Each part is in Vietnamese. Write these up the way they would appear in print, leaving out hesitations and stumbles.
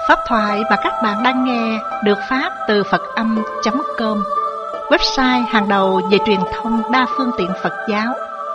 Pháp thoại mà các bạn đang nghe được phát từ Phật-âm.com, website hàng đầu về truyền thông đa phương tiện Phật giáo.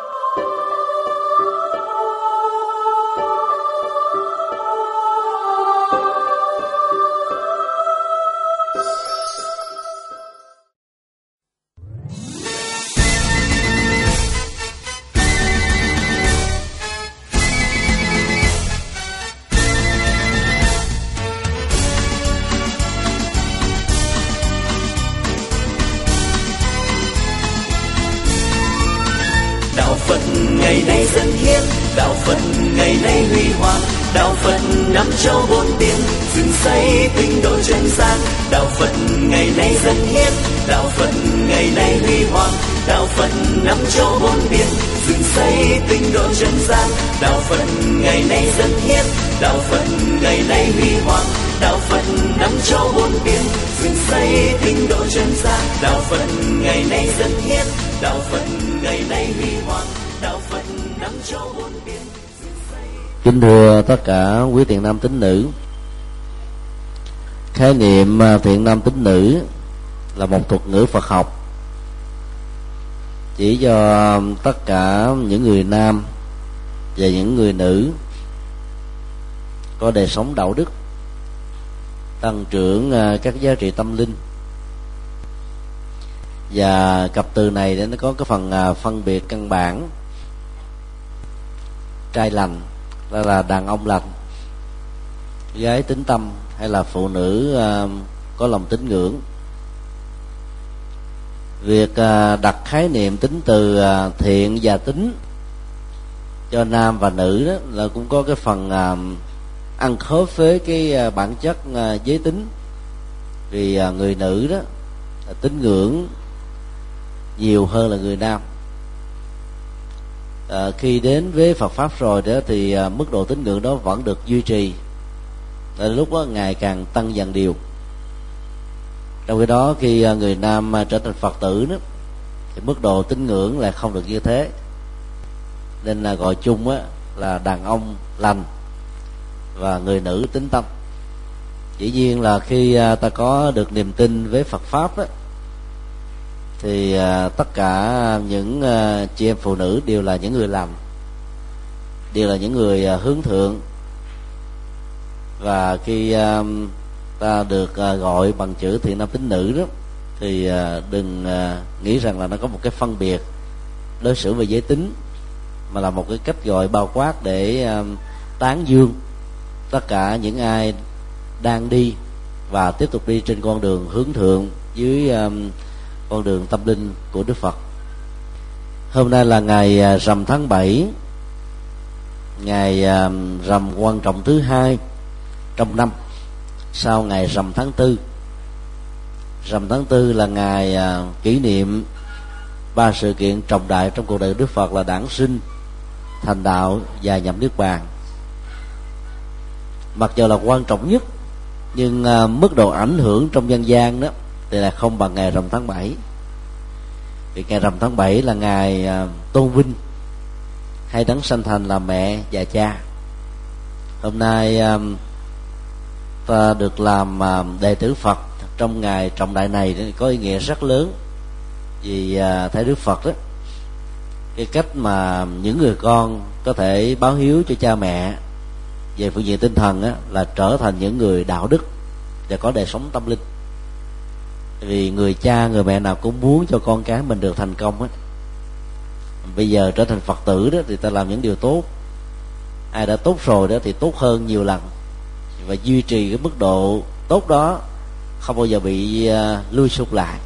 Ngày nay dân hiến, đạo Phật ngày nay huy hoàng, đạo Phật năm châu bốn biển, dựng xây tinh độ chân gian. Đạo Phật ngày nay dân hiến, đạo Phật ngày nay huy hoàng, đạo Phật năm châu bốn biển, dựng xây tinh độ chân gian. Đạo Phật ngày nay dân hiến, đạo Phật ngày nay huy hoàng, đạo Phật năm châu bốn biển, dựng xây tinh độ chân gian. Đạo Phật ngày nay dân hiến, đạo Phật ngày nay huy hoàng, đạo Phật năm châu bốn biển. Kính thưa tất cả quý thiện nam tín nữ, khái niệm thiện nam tín nữ là một thuật ngữ Phật học chỉ cho tất cả những người nam và những người nữ có đời sống đạo đức, tăng trưởng các giá trị tâm linh. Và cặp từ này nó có cái phần phân biệt căn bản: trai lành là đàn ông lành, gái tín tâm hay là phụ nữ có lòng tín ngưỡng. Việc đặt khái niệm tính từ thiện và tín cho nam và nữ đó là cũng có cái phần ăn khớp với cái bản chất giới tính. Vì người nữ đó tín ngưỡng nhiều hơn là người nam. Khi đến với Phật pháp rồi đó thì mức độ tín ngưỡng đó vẫn được duy trì, đến lúc đó ngày càng tăng dần điều. Trong khi đó khi người nam trở thành Phật tử đó thì mức độ tín ngưỡng lại không được như thế, nên là gọi chung á là đàn ông lành và người nữ tín tâm. Dĩ nhiên là khi ta có được niềm tin với Phật pháp á, thì tất cả những chị em phụ nữ đều là những người lành, đều là những người hướng thượng. Và khi ta được gọi bằng chữ thiện nam tín nữ đó thì đừng nghĩ rằng là nó có một cái phân biệt đối xử về giới tính, mà là một cái cách gọi bao quát để tán dương tất cả những ai đang đi và tiếp tục đi trên con đường hướng thượng dưới con đường tâm linh của Đức Phật. Hôm nay là ngày rằm tháng 7, ngày rằm quan trọng thứ hai trong năm, sau ngày rằm tháng 4. Rằm tháng 4 là ngày kỷ niệm 3 sự kiện trọng đại trong cuộc đời Đức Phật là đản sinh, thành đạo và nhập niết bàn. Mặc dù là quan trọng nhất, nhưng mức độ ảnh hưởng trong dân gian đó thì là không bằng ngày rằm tháng 7. Vì ngày rằm tháng 7 là ngày tôn vinh hai đấng sanh thành là mẹ và cha. Hôm nay ta được làm đệ tử Phật trong ngày trọng đại này có ý nghĩa rất lớn. Vì theo Đức Phật đó, cái cách mà những người con có thể báo hiếu cho cha mẹ về phương diện tinh thần á, là trở thành những người đạo đức và có đời sống tâm linh. Vì người cha người mẹ nào cũng muốn cho con cái mình được thành công á. Bây giờ trở thành Phật tử đó thì ta làm những điều tốt. Ai đã tốt rồi đó thì tốt hơn nhiều lần, và duy trì cái mức độ tốt đó, không bao giờ bị lui sụt lại.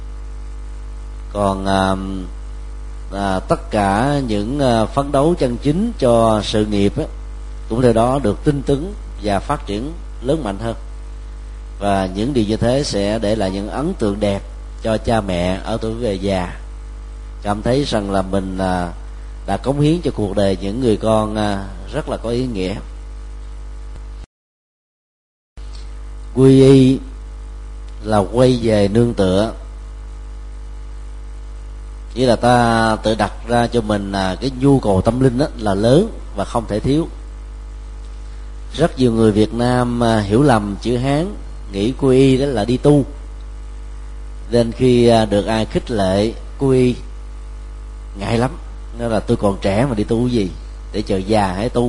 Còn tất cả những phấn đấu chân chính cho sự nghiệp á, cũng theo đó được tinh tấn và phát triển lớn mạnh hơn. Và những điều như thế sẽ để lại những ấn tượng đẹp cho cha mẹ ở tuổi về già, cảm thấy rằng là mình đã cống hiến cho cuộc đời những người con rất là có ý nghĩa. Quy y là quay về nương tựa, nghĩa là ta tự đặt ra cho mình cái nhu cầu tâm linh đó là lớn và không thể thiếu. Rất nhiều người Việt Nam hiểu lầm chữ Hán, nghĩ quy y đó là đi tu, nên khi được ai khích lệ quy y ngại lắm, nó là tôi còn trẻ mà đi tu gì, để chờ già hãy tu.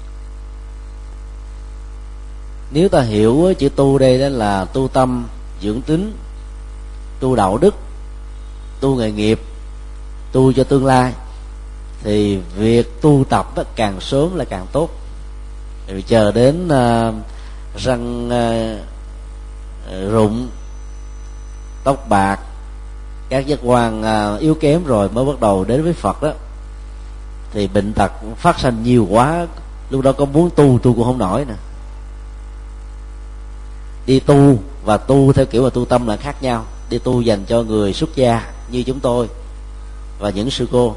Nếu ta hiểu chữ tu đây đó là tu tâm dưỡng tính, tu đạo đức, tu nghề nghiệp, tu cho tương lai, thì việc tu tập đó càng sớm là càng tốt. Vì chờ đến răng rụng, tóc bạc, các giác quan yếu kém rồi mới bắt đầu đến với Phật đó, thì bệnh tật phát sinh nhiều quá, lúc đó có muốn tu cũng không nổi nè. Đi tu và tu theo kiểu mà tu tâm là khác nhau. Đi tu dành cho người xuất gia như chúng tôi và những sư cô,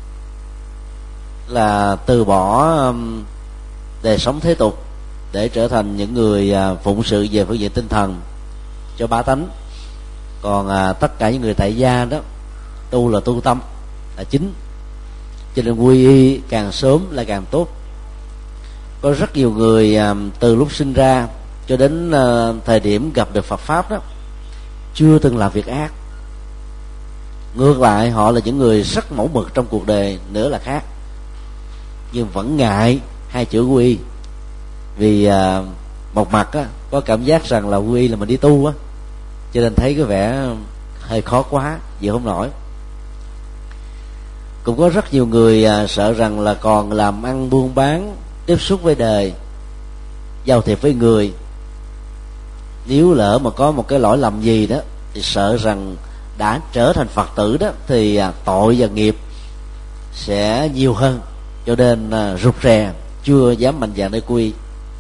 là từ bỏ đời sống thế tục để trở thành những người phụng sự về phương diện tinh thần cho bá tánh. Còn tất cả những người tại gia đó, tu là tu tâm là chính, cho nên quy y càng sớm là càng tốt. Có rất nhiều người từ lúc sinh ra cho đến thời điểm gặp được Phật pháp đó, chưa từng làm việc ác. Ngược lại, họ là những người rất mẫu mực trong cuộc đời nữa là khác, nhưng vẫn ngại hai chữ quy y. Vì một mặt á, có cảm giác rằng là quy y là mình đi tu á, cho nên thấy cái vẻ hơi khó quá, chịu không nổi. Cũng có rất nhiều người sợ rằng là còn làm ăn buôn bán, tiếp xúc với đời, giao thiệp với người, nếu lỡ mà có một cái lỗi lầm gì đó thì sợ rằng đã trở thành Phật tử đó thì tội và nghiệp sẽ nhiều hơn, cho nên rụt rè, chưa dám mạnh dạn để quy.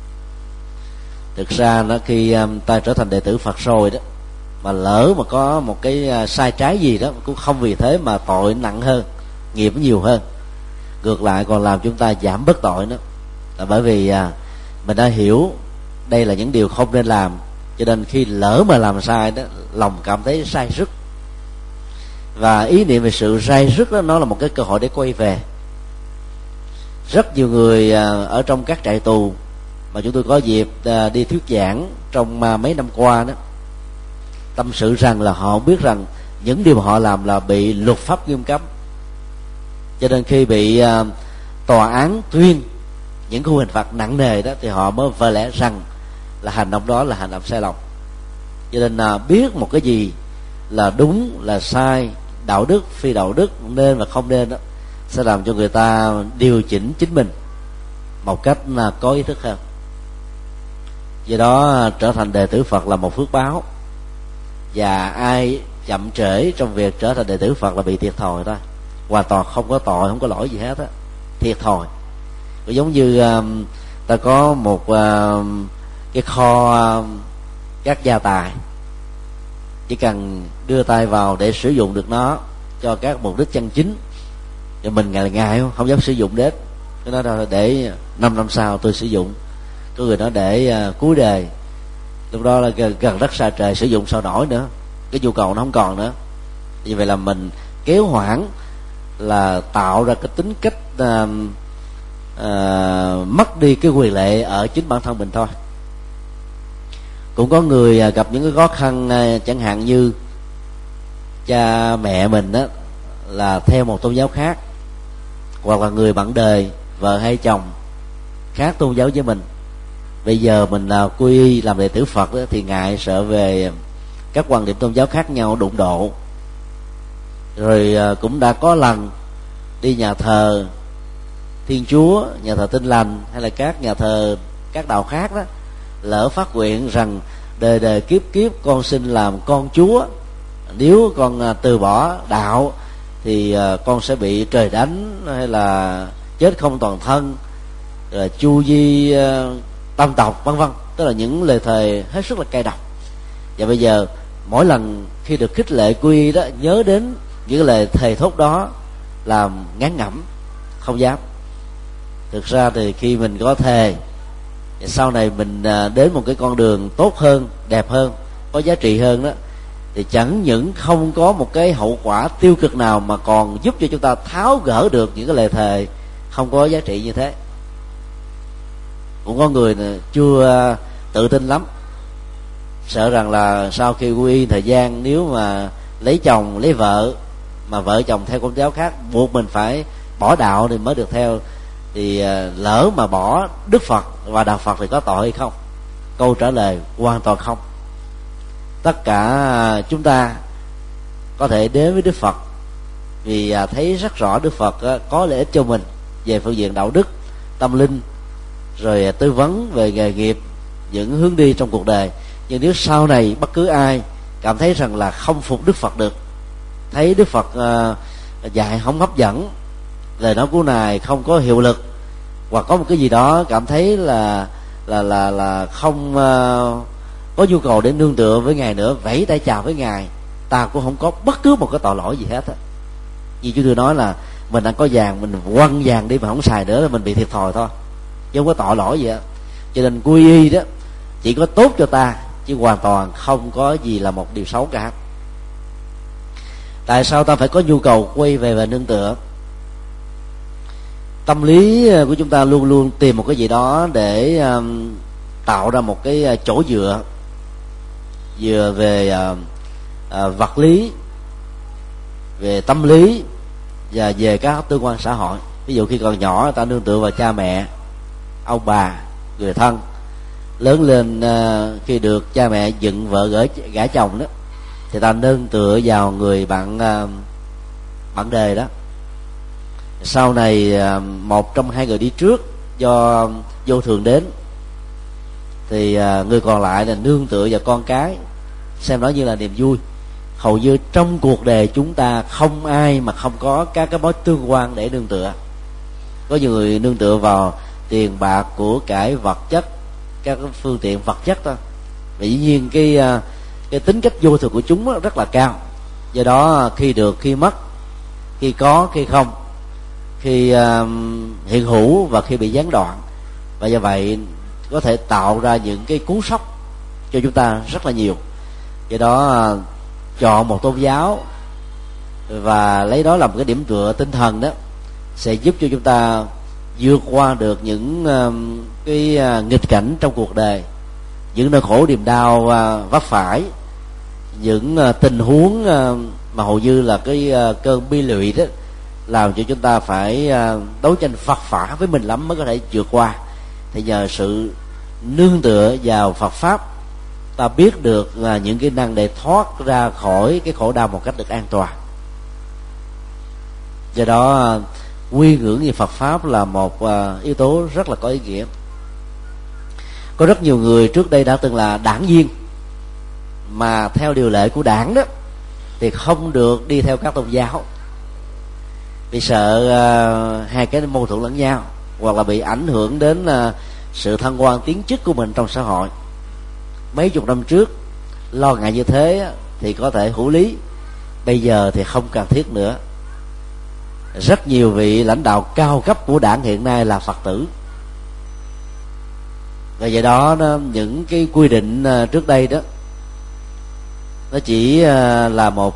Thực ra nó khi ta trở thành đệ tử Phật rồi đó, mà lỡ mà có một cái sai trái gì đó, cũng không vì thế mà tội nặng hơn, nghiệp nhiều hơn, ngược lại còn làm chúng ta giảm bớt tội nữa. Là bởi vì mình đã hiểu đây là những điều không nên làm, cho nên khi lỡ mà làm sai đó, lòng cảm thấy sai rứt, và ý niệm về sự sai rứt đó, nó là một cái cơ hội để quay về. Rất nhiều người ở trong các trại tù mà chúng tôi có dịp đi thuyết giảng trong mấy năm qua đó, tâm sự rằng là họ biết rằng những điều mà họ làm là bị luật pháp nghiêm cấm, cho nên khi bị tòa án tuyên những khung hình phạt nặng nề đó, thì họ mới vỡ lẽ rằng là hành động đó là hành động sai lầm. Cho nên biết một cái gì là đúng là sai, đạo đức phi đạo đức, nên và không nên đó, sẽ làm cho người ta điều chỉnh chính mình một cách có ý thức hơn. Do đó trở thành đệ tử Phật là một phước báo, và ai chậm trễ trong việc trở thành đệ tử Phật là bị thiệt thòi thôi, hoàn toàn không có tội, không có lỗi gì hết á, thiệt thòi. Giống như ta có một cái kho các gia tài, chỉ cần đưa tay vào để sử dụng được nó cho các mục đích chân chính, thì mình ngại không dám sử dụng đến. Cái đó là để 5 năm sau tôi sử dụng, có người nói để cuối đời, lúc đó là gần đất xa trời, sử dụng sao nổi nữa, cái nhu cầu nó không còn nữa. Vì vậy là mình kéo hoãn là tạo ra cái tính cách mất đi cái quyền lệ ở chính bản thân mình thôi. Cũng có người gặp những cái khó khăn, chẳng hạn như cha mẹ mình đó là theo một tôn giáo khác, hoặc là người bạn đời, vợ hay chồng khác tôn giáo với mình. Bây giờ mình quy y làm đệ tử Phật đó, thì ngại sợ về các quan điểm tôn giáo khác nhau đụng độ. Rồi cũng đã có lần đi nhà thờ Thiên Chúa, nhà thờ Tin Lành, hay là các nhà thờ các đạo khác đó, lỡ phát nguyện rằng đời đời kiếp kiếp con xin làm con Chúa, nếu con từ bỏ đạo thì con sẽ bị trời đánh, hay là chết không toàn thân, rồi chu di tam tộc, vân vân. Tức là những lời thề hết sức là cay độc. Và bây giờ mỗi lần khi được khích lệ quy đó, nhớ đến những lời thề thốt đó, làm ngán ngẩm, không dám. Thực ra thì khi mình có thề, sau này mình đến một cái con đường tốt hơn, đẹp hơn, có giá trị hơn đó, thì chẳng những không có một cái hậu quả tiêu cực nào, mà còn giúp cho chúng ta tháo gỡ được những cái lời thề không có giá trị như thế. Cũng có người chưa tự tin lắm, sợ rằng là sau khi quy y thời gian, nếu mà lấy chồng lấy vợ mà vợ chồng theo con giáo khác, buộc mình phải bỏ đạo thì mới được theo, thì lỡ mà bỏ Đức Phật và đạo Phật thì có tội hay không? Câu trả lời hoàn toàn không. Tất cả chúng ta có thể đến với Đức Phật vì thấy rất rõ Đức Phật có lợi ích cho mình về phương diện đạo đức, tâm linh, rồi tư vấn về nghề nghiệp, những hướng đi trong cuộc đời. Nhưng nếu sau này bất cứ ai cảm thấy rằng là không phục Đức Phật được, thấy Đức Phật dạy không hấp dẫn, lời nói của Ngài không có hiệu lực, hoặc có một cái gì đó cảm thấy là không có nhu cầu để nương tựa với Ngài nữa, vẫy tay chào với Ngài, ta cũng không có bất cứ một cái tội lỗi gì hết á. Như chúng tôi nói là mình đang có vàng, mình quăng vàng đi mà không xài nữa là mình bị thiệt thòi thôi, chứ không có tội lỗi gì á. Cho nên quy y đó chỉ có tốt cho ta, chứ hoàn toàn không có gì là một điều xấu cả. Tại sao ta phải có nhu cầu quay về và nương tựa? Tâm lý của chúng ta luôn luôn tìm một cái gì đó để tạo ra một cái chỗ dựa, vừa về vật lý, về tâm lý và về các tương quan xã hội. Ví dụ khi còn nhỏ ta nương tựa vào cha mẹ, ông bà, người thân. Lớn lên khi được cha mẹ dựng vợ gả chồng đó, thì ta nương tựa vào người bạn đời đó. Sau này một trong hai người đi trước do vô thường đến, thì người còn lại là nương tựa vào con cái, xem nó như là niềm vui. Hầu như trong cuộc đời chúng ta không ai mà không có các cái mối tương quan để nương tựa. Có nhiều người nương tựa vào tiền bạc, của cải, vật chất, các phương tiện vật chất đó. Và dĩ nhiên cái tính cách vô thường của chúng rất là cao. Do đó khi được khi mất, khi có khi không, khi hiện hữu và khi bị gián đoạn, và do vậy có thể tạo ra những cái cú sốc cho chúng ta rất là nhiều. Do đó chọn một tôn giáo và lấy đó làm cái điểm tựa tinh thần đó sẽ giúp cho chúng ta vượt qua được những cái nghịch cảnh trong cuộc đời, những nỗi khổ niềm đau vấp phải, những tình huống mà hầu như là cái cơn bi lụy đó làm cho chúng ta phải đấu tranh phật phả với mình lắm mới có thể vượt qua. Thì nhờ sự nương tựa vào Phật pháp, ta biết được những kỹ năng để thoát ra khỏi cái khổ đau một cách được an toàn. Do đó quy ngưỡng về Phật pháp là một yếu tố rất là có ý nghĩa. Có rất nhiều người trước đây đã từng là đảng viên, mà theo điều lệ của đảng đó thì không được đi theo các tôn giáo, vì sợ hai cái mâu thuẫn lẫn nhau, hoặc là bị ảnh hưởng đến sự thăng quan tiến chức của mình trong xã hội. Mấy chục năm trước lo ngại như thế thì có thể hữu lý, bây giờ thì không cần thiết nữa. Rất nhiều vị lãnh đạo cao cấp của đảng hiện nay là Phật tử, và do đó những cái quy định trước đây đó nó chỉ là một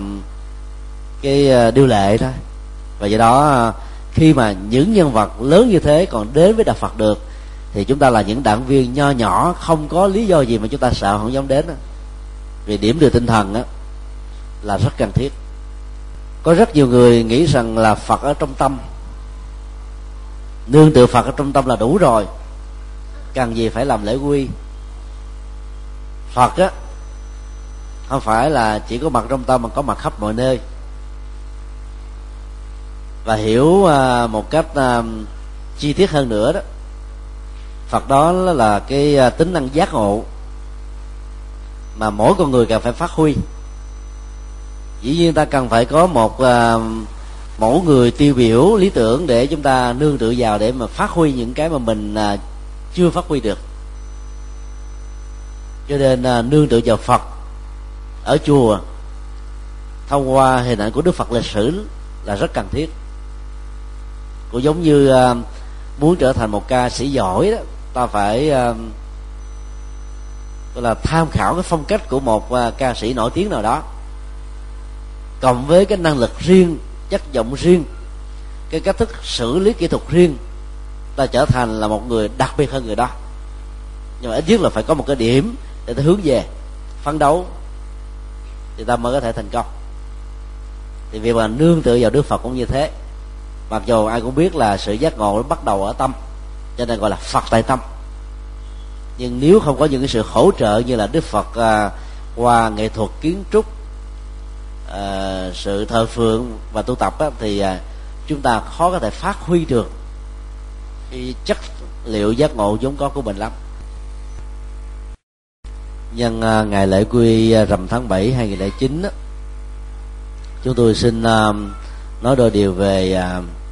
cái điều lệ thôi. Và do đó khi mà những nhân vật lớn như thế còn đến với đạo Phật được, thì chúng ta là những đảng viên nho nhỏ, không có lý do gì mà chúng ta sợ không dám đến đó. Vì điểm tựa tinh thần đó là rất cần thiết. Có rất nhiều người nghĩ rằng là Phật ở trong tâm, nương tựa Phật ở trong tâm là đủ rồi, cần gì phải làm lễ quy. Phật á không phải là chỉ có mặt trong tâm mà có mặt khắp mọi nơi. Và hiểu một cách chi tiết hơn nữa đó, Phật đó là cái tính năng giác ngộ mà mỗi con người cần phải phát huy. Dĩ nhiên ta cần phải có một mẫu người tiêu biểu lý tưởng để chúng ta nương tựa vào, để mà phát huy những cái mà mình chưa phát huy được. Cho nên nương tựa vào Phật ở chùa thông qua hình ảnh của Đức Phật lịch sử là rất cần thiết. Cũng giống như muốn trở thành một ca sĩ giỏi đó, ta phải gọi là tham khảo cái phong cách của một ca sĩ nổi tiếng nào đó, cộng với cái năng lực riêng, chất giọng riêng, cái cách thức xử lý kỹ thuật riêng, ta trở thành là một người đặc biệt hơn người đó, nhưng mà ít nhất là phải có một cái điểm để ta hướng về, phấn đấu, thì ta mới có thể thành công. Thì việc mà nương tựa vào Đức Phật cũng như thế. Mặc dù ai cũng biết là sự giác ngộ nó bắt đầu ở tâm, cho nên gọi là Phật tại tâm. Nhưng nếu không có những cái sự hỗ trợ như là Đức Phật qua nghệ thuật kiến trúc, sự thờ phượng và tu tập á, thì chúng ta khó có thể phát huy được cái chất liệu giác ngộ vốn có của mình lắm. Nhân ngày lễ quy rằm tháng 7 2009 á, chúng tôi xin nói đôi điều về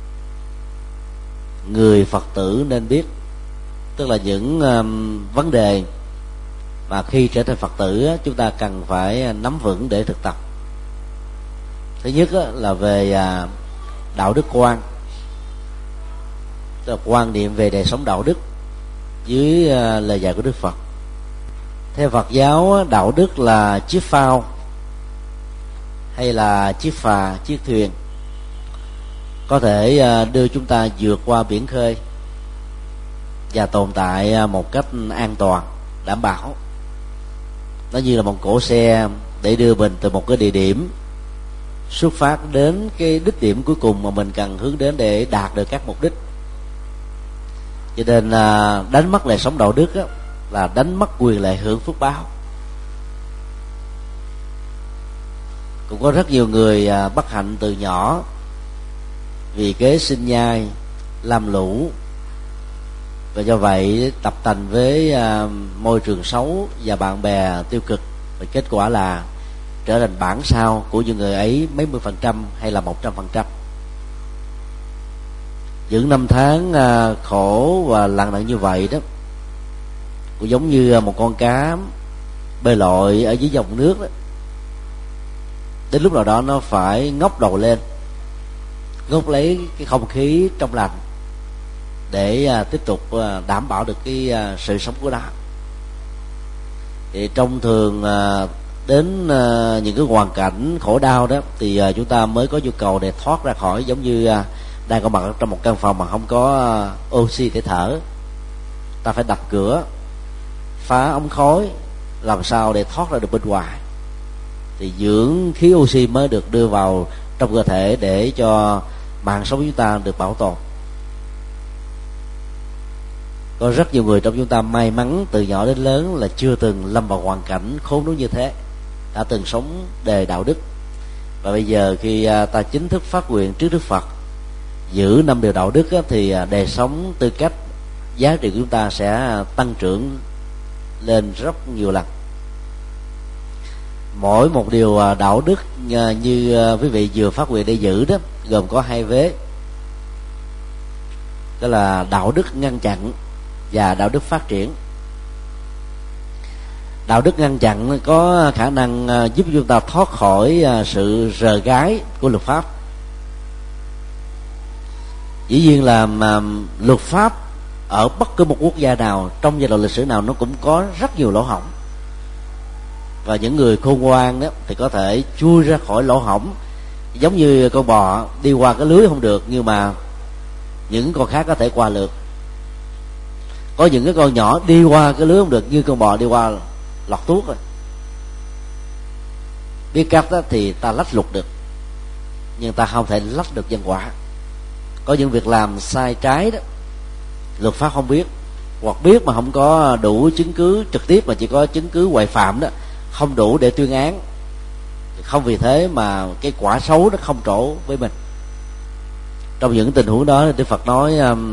người Phật tử nên biết, tức là những vấn đề mà khi trở thành Phật tử chúng ta cần phải nắm vững để thực tập. Thứ nhất là về đạo đức quan, tức là quan niệm về đời sống đạo đức dưới lời dạy của Đức Phật. Theo Phật giáo, đạo đức là chiếc phao hay là chiếc phà, chiếc thuyền có thể đưa chúng ta vượt qua biển khơi và tồn tại một cách an toàn, đảm bảo. Nó như là một cỗ xe để đưa mình từ một cái địa điểm xuất phát đến cái đích điểm cuối cùng mà mình cần hướng đến để đạt được các mục đích. Cho nên đánh mất đời sống đạo đức là đánh mất quyền lợi hưởng phước báo. Cũng có rất nhiều người bất hạnh từ nhỏ vì kế sinh nhai, làm lũ, và do vậy tập tành với môi trường xấu và bạn bè tiêu cực, và kết quả là trở thành bản sao của những người ấy mấy mươi % hay là 100%. Những năm tháng khổ và lặng lặng như vậy đó, cũng giống như một con cá bơi lội ở dưới dòng nước đó. Đến lúc nào đó nó phải ngóc đầu lên, ngóc lấy cái không khí trong lành để tiếp tục đảm bảo được cái sự sống của nó. Thì trong thường đến những cái hoàn cảnh khổ đau đó thì chúng ta mới có nhu cầu để thoát ra khỏi, giống như đang có mặt trong một căn phòng mà không có oxy để thở, ta phải đập cửa, phá ống khói làm sao để thoát ra được bên ngoài, thì dưỡng khí oxy mới được đưa vào trong cơ thể để cho mạng sống của chúng ta được bảo tồn. Có rất nhiều người trong chúng ta may mắn từ nhỏ đến lớn là chưa từng lâm vào hoàn cảnh khốn đốn như thế, đã từng sống đề đạo đức, và bây giờ khi ta chính thức phát nguyện trước Đức Phật giữ 5 điều đạo đức thì đời sống, tư cách, giá trị của chúng ta sẽ tăng trưởng lên rất nhiều lần. Mỗi một điều đạo đức như quý vị vừa phát nguyện để giữ đó gồm có 2 vế, đó là đạo đức ngăn chặn và đạo đức phát triển. Đạo đức ngăn chặn có khả năng giúp chúng ta thoát khỏi sự rờ gái của luật pháp. Dĩ nhiên là luật pháp ở bất cứ một quốc gia nào, trong giai đoạn lịch sử nào, nó cũng có rất nhiều lỗ hổng, và những người khôn ngoan đó thì có thể chui ra khỏi lỗ hổng, giống như con bò đi qua cái lưới không được, nhưng mà những con khác có thể qua được. Có những cái con nhỏ đi qua cái lưới không được, như con bò đi qua lọt tuốt rồi. Biết cách đó thì ta lách luật được, nhưng ta không thể lách được nhân quả. Có những việc làm sai trái đó luật pháp không biết, hoặc biết mà không có đủ chứng cứ trực tiếp, mà chỉ có chứng cứ ngoại phạm đó, không đủ để tuyên án. Không vì thế mà cái quả xấu nó không trổ với mình. Trong những tình huống đó, Đức Phật nói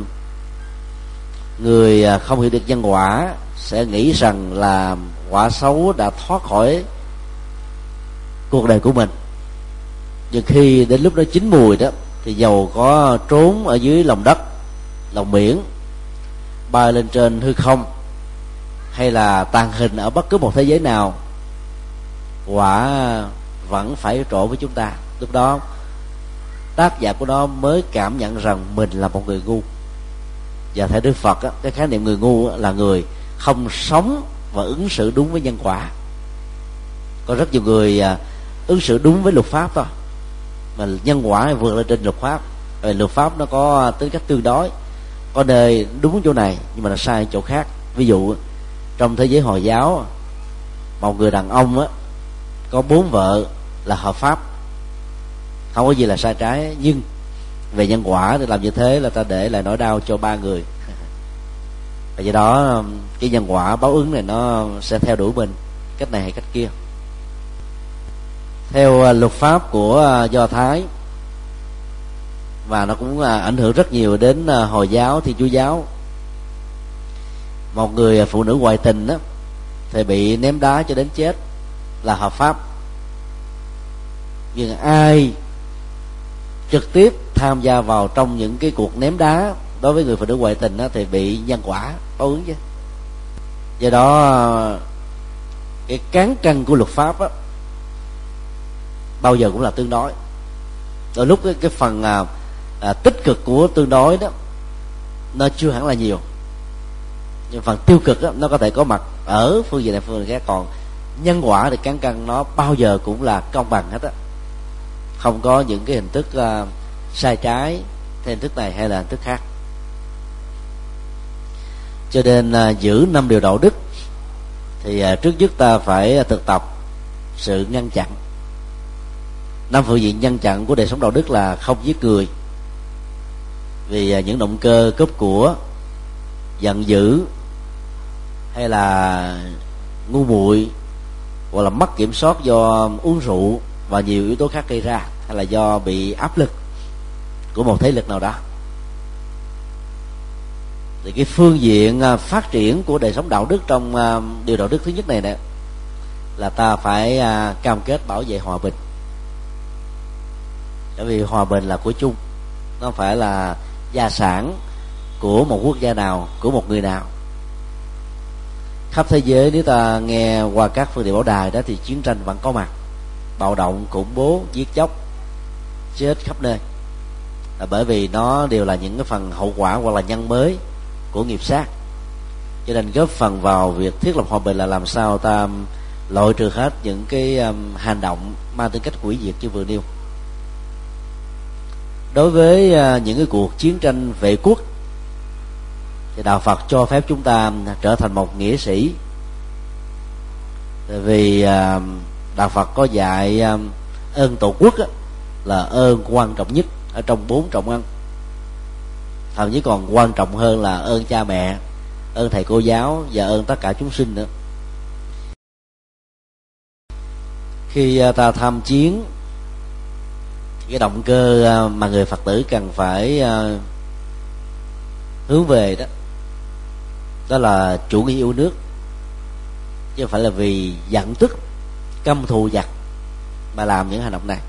người không hiểu được nhân quả sẽ nghĩ rằng là quả xấu đã thoát khỏi cuộc đời của mình, nhưng khi đến lúc nó chín mùi đó thì dầu có trốn ở dưới lòng đất, lòng biển, bay lên trên hư không, hay là tàng hình ở bất cứ một thế giới nào, quả vẫn phải trổ với chúng ta. Lúc đó tác giả của nó mới cảm nhận rằng mình là một người ngu. Và theo Đức Phật cái khái niệm người ngu là người không sống và ứng xử đúng với nhân quả. Có rất nhiều người ứng xử đúng với luật pháp thôi, mà nhân quả vượt lên trên luật pháp. Rồi luật pháp nó có tính cách tương đối, có nơi đúng chỗ này nhưng mà nó sai chỗ khác. Ví dụ trong thế giới Hồi giáo, một người đàn ông á có 4 vợ là hợp pháp, không có gì là sai trái, nhưng về nhân quả thì làm như thế là ta để lại nỗi đau cho 3 người. Và do đó cái nhân quả báo ứng này nó sẽ theo đuổi mình cách này hay cách kia. Theo luật pháp của Do Thái, và nó cũng ảnh hưởng rất nhiều đến Hồi giáo, Thiên Chúa giáo, một người phụ nữ ngoại tình đó thì bị ném đá cho đến chết là hợp pháp. Nhưng ai trực tiếp tham gia vào trong những cái cuộc ném đá đối với người phụ nữ ngoại tình đó thì bị nhân quả báo ứng chứ. Do đó cái cán cân của luật pháp đó, bao giờ cũng là tương đối. Đôi lúc cái phần tích cực của tương đối đó nó chưa hẳn là nhiều, nhưng phần tiêu cực đó, nó có thể có mặt ở phương diện này phương diện khác. Còn nhân quả thì cán cân nó bao giờ cũng là công bằng hết á, không có những cái hình thức sai trái theo hình thức này hay là hình thức khác. Cho nên giữ 5 điều đạo đức thì trước nhất ta phải thực tập sự ngăn chặn. 5 phương diện ngăn chặn của đời sống đạo đức là không giết người vì những động cơ cướp của, giận dữ, hay là ngu muội, hoặc là mất kiểm soát do uống rượu và nhiều yếu tố khác gây ra, hay là do bị áp lực của một thế lực nào đó. Thì cái phương diện phát triển của đời sống đạo đức trong điều đạo đức thứ nhất này nè là ta phải cam kết bảo vệ hòa bình. Bởi vì hòa bình là của chung, nó không phải là gia sản của một quốc gia nào, của một người nào. Khắp thế giới nếu ta nghe qua các phương tiện báo đài đó thì chiến tranh vẫn có mặt, bạo động, khủng bố, giết chóc, chết khắp nơi, là bởi vì nó đều là những cái phần hậu quả hoặc là nhân mới của nghiệp sát. Cho nên góp phần vào việc thiết lập hòa bình là làm sao ta loại trừ hết những cái hành động mang tính cách hủy diệt như vừa nêu. Đối với những cái cuộc chiến tranh vệ quốc thì đạo Phật cho phép chúng ta trở thành một nghĩa sĩ. Tại vì đạo Phật có dạy ơn tổ quốc là ơn quan trọng nhất ở trong 4 trọng ân, thậm chí còn quan trọng hơn là ơn cha mẹ, ơn thầy cô giáo và ơn tất cả chúng sinh nữa. Khi ta tham chiến, cái động cơ mà người Phật tử cần phải hướng về đó là chủ nghĩa yêu nước, chứ không phải là vì giận tức căm thù giặc mà làm những hành động này.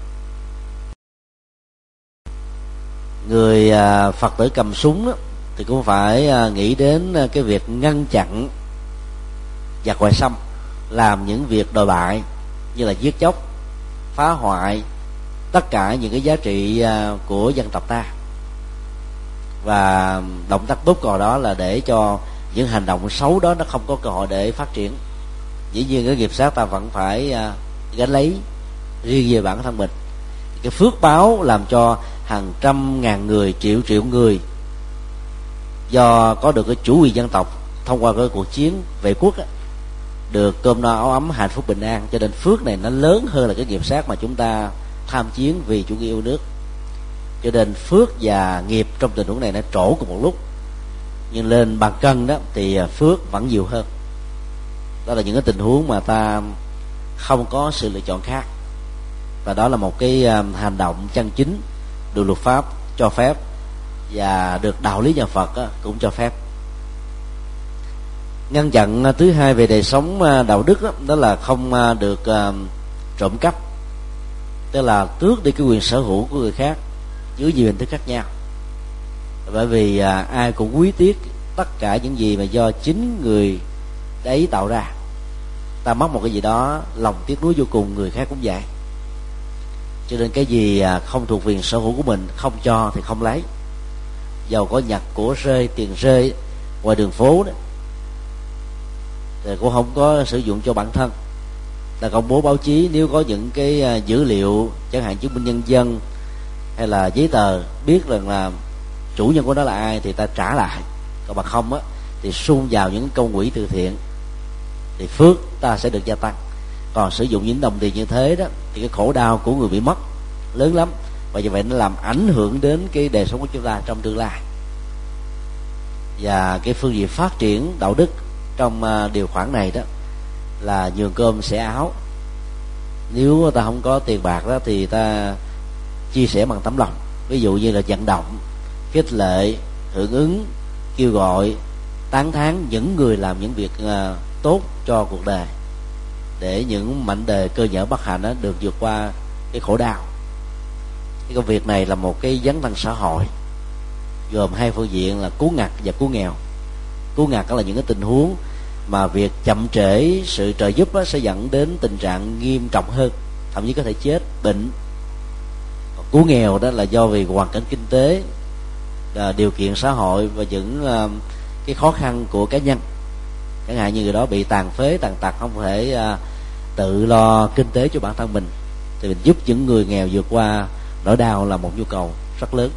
Người Phật tử cầm súng thì cũng phải nghĩ đến cái việc ngăn chặn giặc ngoại xâm làm những việc đồi bại như là giết chóc, phá hoại tất cả những cái giá trị của dân tộc ta. Và động tác tốt cò đó là để cho những hành động xấu đó nó không có cơ hội để phát triển. Dĩ nhiên cái nghiệp sát ta vẫn phải gánh lấy riêng về bản thân mình. Cái phước báo làm cho hàng trăm ngàn người, triệu người do có được cái chủ quyền dân tộc thông qua cái cuộc chiến vệ quốc được cơm no áo ấm, hạnh phúc bình an. Cho nên phước này nó lớn hơn là cái nghiệp sát mà chúng ta tham chiến vì chủ nghĩa yêu nước. Cho nên phước và nghiệp trong tình huống này nó trổ cùng một lúc, nhưng lên bàn cân đó thì phước vẫn nhiều hơn. Đó là những cái tình huống mà ta không có sự lựa chọn khác, và đó là một cái hành động chân chính được luật pháp cho phép và được đạo lý nhà Phật cũng cho phép. Ngăn chặn thứ hai về đời sống đạo đức đó là không được trộm cắp, tức là tước đi cái quyền sở hữu của người khác dưới nhiều hình thức khác nhau. Bởi vì ai cũng quý tiếc tất cả những gì mà do chính người đấy tạo ra. Ta mất một cái gì đó, lòng tiếc nuối vô cùng, người khác cũng vậy. Cho nên cái gì không thuộc quyền sở hữu của mình, không cho thì không lấy. Dầu có nhặt của rơi, tiền rơi ngoài đường phố đó thì cũng không có sử dụng cho bản thân. Ta công bố báo chí nếu có những cái dữ liệu chẳng hạn chứng minh nhân dân hay là giấy tờ biết rằng là chủ nhân của nó là ai thì ta trả lại, còn bằng không á thì xung vào những công quỹ từ thiện thì phước ta sẽ được gia tăng. Còn sử dụng những đồng tiền như thế đó thì cái khổ đau của người bị mất lớn lắm, và như vậy nó làm ảnh hưởng đến cái đời sống của chúng ta trong tương lai. Và cái phương diện phát triển đạo đức trong điều khoản này đó là nhường cơm xẻ áo. Nếu ta không có tiền bạc đó thì ta chia sẻ bằng tấm lòng, ví dụ như là vận động, khích lệ, hưởng ứng, kêu gọi, tán thán những người làm những việc tốt cho cuộc đời, để những mảnh đời cơ nhở bất hạnh đó được vượt qua cái khổ đau. Cái công việc này là một cái dấn thân xã hội gồm hai phương diện là cứu ngặt và cứu nghèo. Cứu ngặt đó là những cái tình huống mà việc chậm trễ sự trợ giúp sẽ dẫn đến tình trạng nghiêm trọng hơn, thậm chí có thể chết, bệnh. Còn cứu nghèo đó là do vì hoàn cảnh kinh tế, điều kiện xã hội và những cái khó khăn của cá nhân, chẳng hạn như người đó bị tàn phế, tàn tật, không thể tự lo kinh tế cho bản thân mình, thì mình giúp những người nghèo vượt qua nỗi đau là một nhu cầu rất lớn.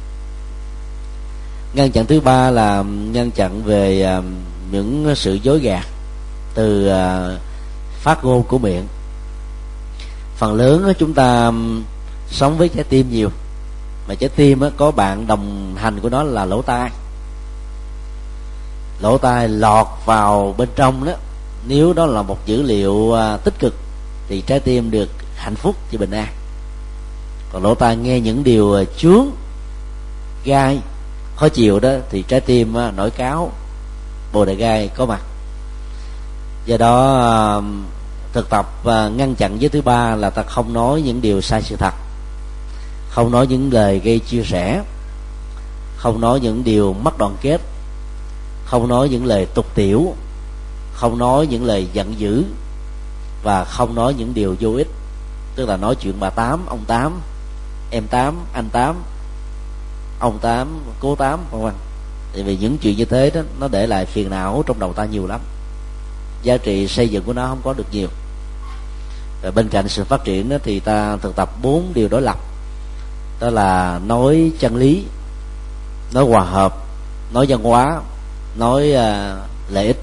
Ngăn chặn thứ ba là ngăn chặn về những sự dối gạt từ phát ngôn của miệng. Phần lớn chúng ta sống với trái tim nhiều, mà trái tim có bạn đồng hành của nó là lỗ tai. Lỗ tai lọt vào bên trong đó, nếu đó là một dữ liệu tích cực thì trái tim được hạnh phúc và bình an. Còn lỗ tai nghe những điều chướng, gai, khó chịu đó thì trái tim nổi cáo, bồ đề gai có mặt. Do đó thực tập ngăn chặn với thứ ba là ta không nói những điều sai sự thật, không nói những lời gây chia rẽ, không nói những điều mất đoàn kết, không nói những lời tục tiểu, không nói những lời giận dữ, và không nói những điều vô ích. Tức là nói chuyện bà Tám, ông Tám, em Tám, anh Tám, ông Tám, cô Tám, vân vân. Tại vì những chuyện như thế đó nó để lại phiền não trong đầu ta nhiều lắm, giá trị xây dựng của nó không có được nhiều. Và bên cạnh sự phát triển đó thì ta thực tập 4 điều đối lập, đó là nói chân lý, nói hòa hợp, nói văn hóa, nói lợi ích.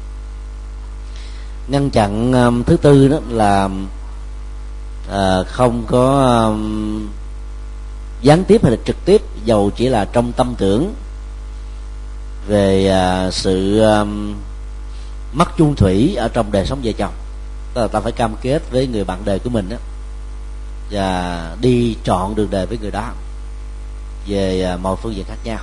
Ngăn chặn thứ tư đó là không có gián tiếp hay là trực tiếp, dầu chỉ là trong tâm tưởng, về sự mất chung thủy ở trong đời sống vợ chồng. Tức là ta phải cam kết với người bạn đời của mình đó, và đi trọn đường đời với người đó về mọi phương diện khác nhau.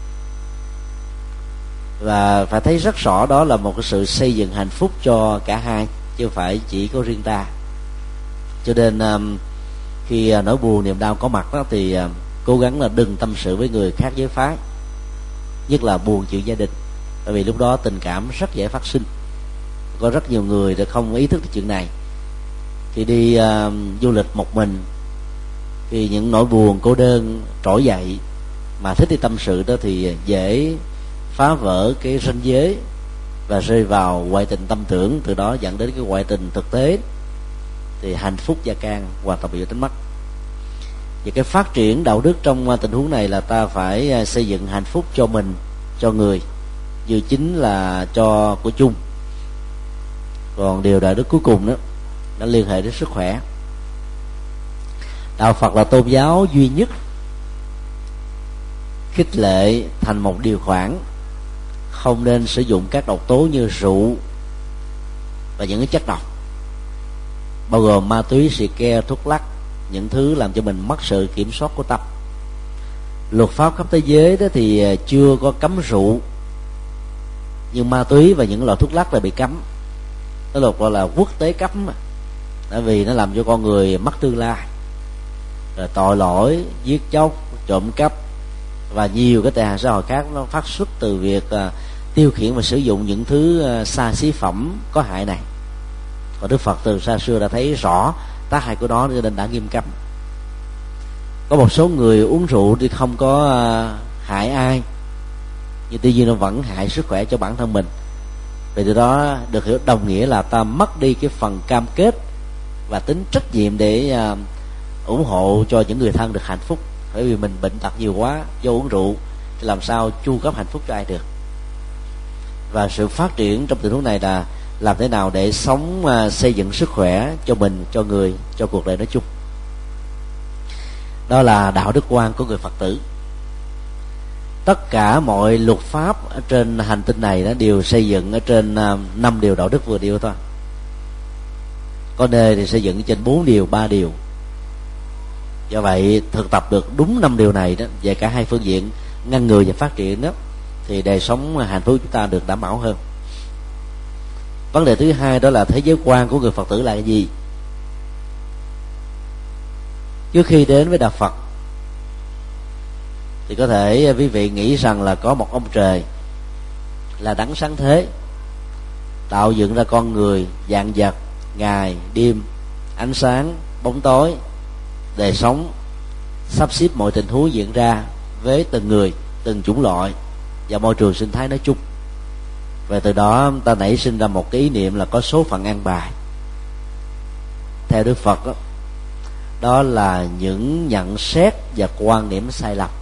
Và phải thấy rất rõ đó là một cái sự xây dựng hạnh phúc cho cả hai, chứ không phải chỉ có riêng ta. Cho nên khi nỗi buồn niềm đau có mặt đó thì cố gắng là đừng tâm sự với người khác giới phái, nhất là buồn chuyện gia đình, bởi vì lúc đó tình cảm rất dễ phát sinh. Có rất nhiều người đã không ý thức được chuyện này. Khi đi du lịch một mình, khi những nỗi buồn cô đơn trỗi dậy mà thích đi tâm sự đó thì dễ phá vỡ cái ranh giới và rơi vào ngoại tình tâm tưởng, từ đó dẫn đến cái ngoại tình thực tế, thì hạnh phúc gia can hoàn toàn bị đánh mất. Và cái phát triển đạo đức trong tình huống này là ta phải xây dựng hạnh phúc cho mình, cho người, như chính là cho của chung. Còn điều đạo đức cuối cùng đó nó liên hệ đến sức khỏe. Đạo Phật là tôn giáo duy nhất khích lệ thành một điều khoản không nên sử dụng các độc tố như rượu và những cái chất độc, bao gồm ma túy, xì ke, thuốc lắc, những thứ làm cho mình mất sự kiểm soát của tâm. Luật pháp khắp thế giới đó thì chưa có cấm rượu, nhưng ma túy và những loại thuốc lắc là bị cấm. Nó luật gọi là quốc tế cấm, tại vì nó làm cho con người mất tương lai, rồi tội lỗi, giết chóc, trộm cắp và nhiều cái tệ nạn xã hội khác nó phát xuất từ việc tiêu khiển và sử dụng những thứ xa xí phẩm có hại này. Còn Đức Phật từ xa xưa đã thấy rõ tác hại của nó cho nên đã nghiêm cấm. Có một số người uống rượu thì không có hại ai, nhưng tuy nhiên nó vẫn hại sức khỏe cho bản thân mình. Vì từ đó được hiểu đồng nghĩa là ta mất đi cái phần cam kết và tính trách nhiệm để ủng hộ cho những người thân được hạnh phúc. Bởi vì mình bệnh tật nhiều quá do uống rượu, thì làm sao chu cấp hạnh phúc cho ai được. Và sự phát triển trong tình huống này là làm thế nào để sống xây dựng sức khỏe cho mình, cho người, cho cuộc đời nói chung. Đó là đạo đức quan của người Phật tử. Tất cả mọi luật pháp ở trên hành tinh này nó đều xây dựng ở trên 5 điều đạo đức vừa nêu thôi. Có nơi thì xây dựng trên 4 điều, 3 điều. Do vậy thực tập được đúng 5 điều này đó, về cả hai phương diện ngăn ngừa và phát triển đó, thì đời sống hạnh phúc chúng ta được đảm bảo hơn. Vấn đề thứ hai đó là thế giới quan của người Phật tử là cái gì? Trước khi đến với đạo Phật thì có thể quý vị nghĩ rằng là có một ông trời là đấng sáng thế, tạo dựng ra con người, vạn vật, ngày, đêm, ánh sáng, bóng tối, đời sống, sắp xếp mọi tình huống diễn ra với từng người, từng chủng loại và môi trường sinh thái nói chung. Và từ đó ta nảy sinh ra một cái ý niệm là có số phận an bài. Theo Đức Phật đó, đó là những nhận xét và quan điểm sai lầm.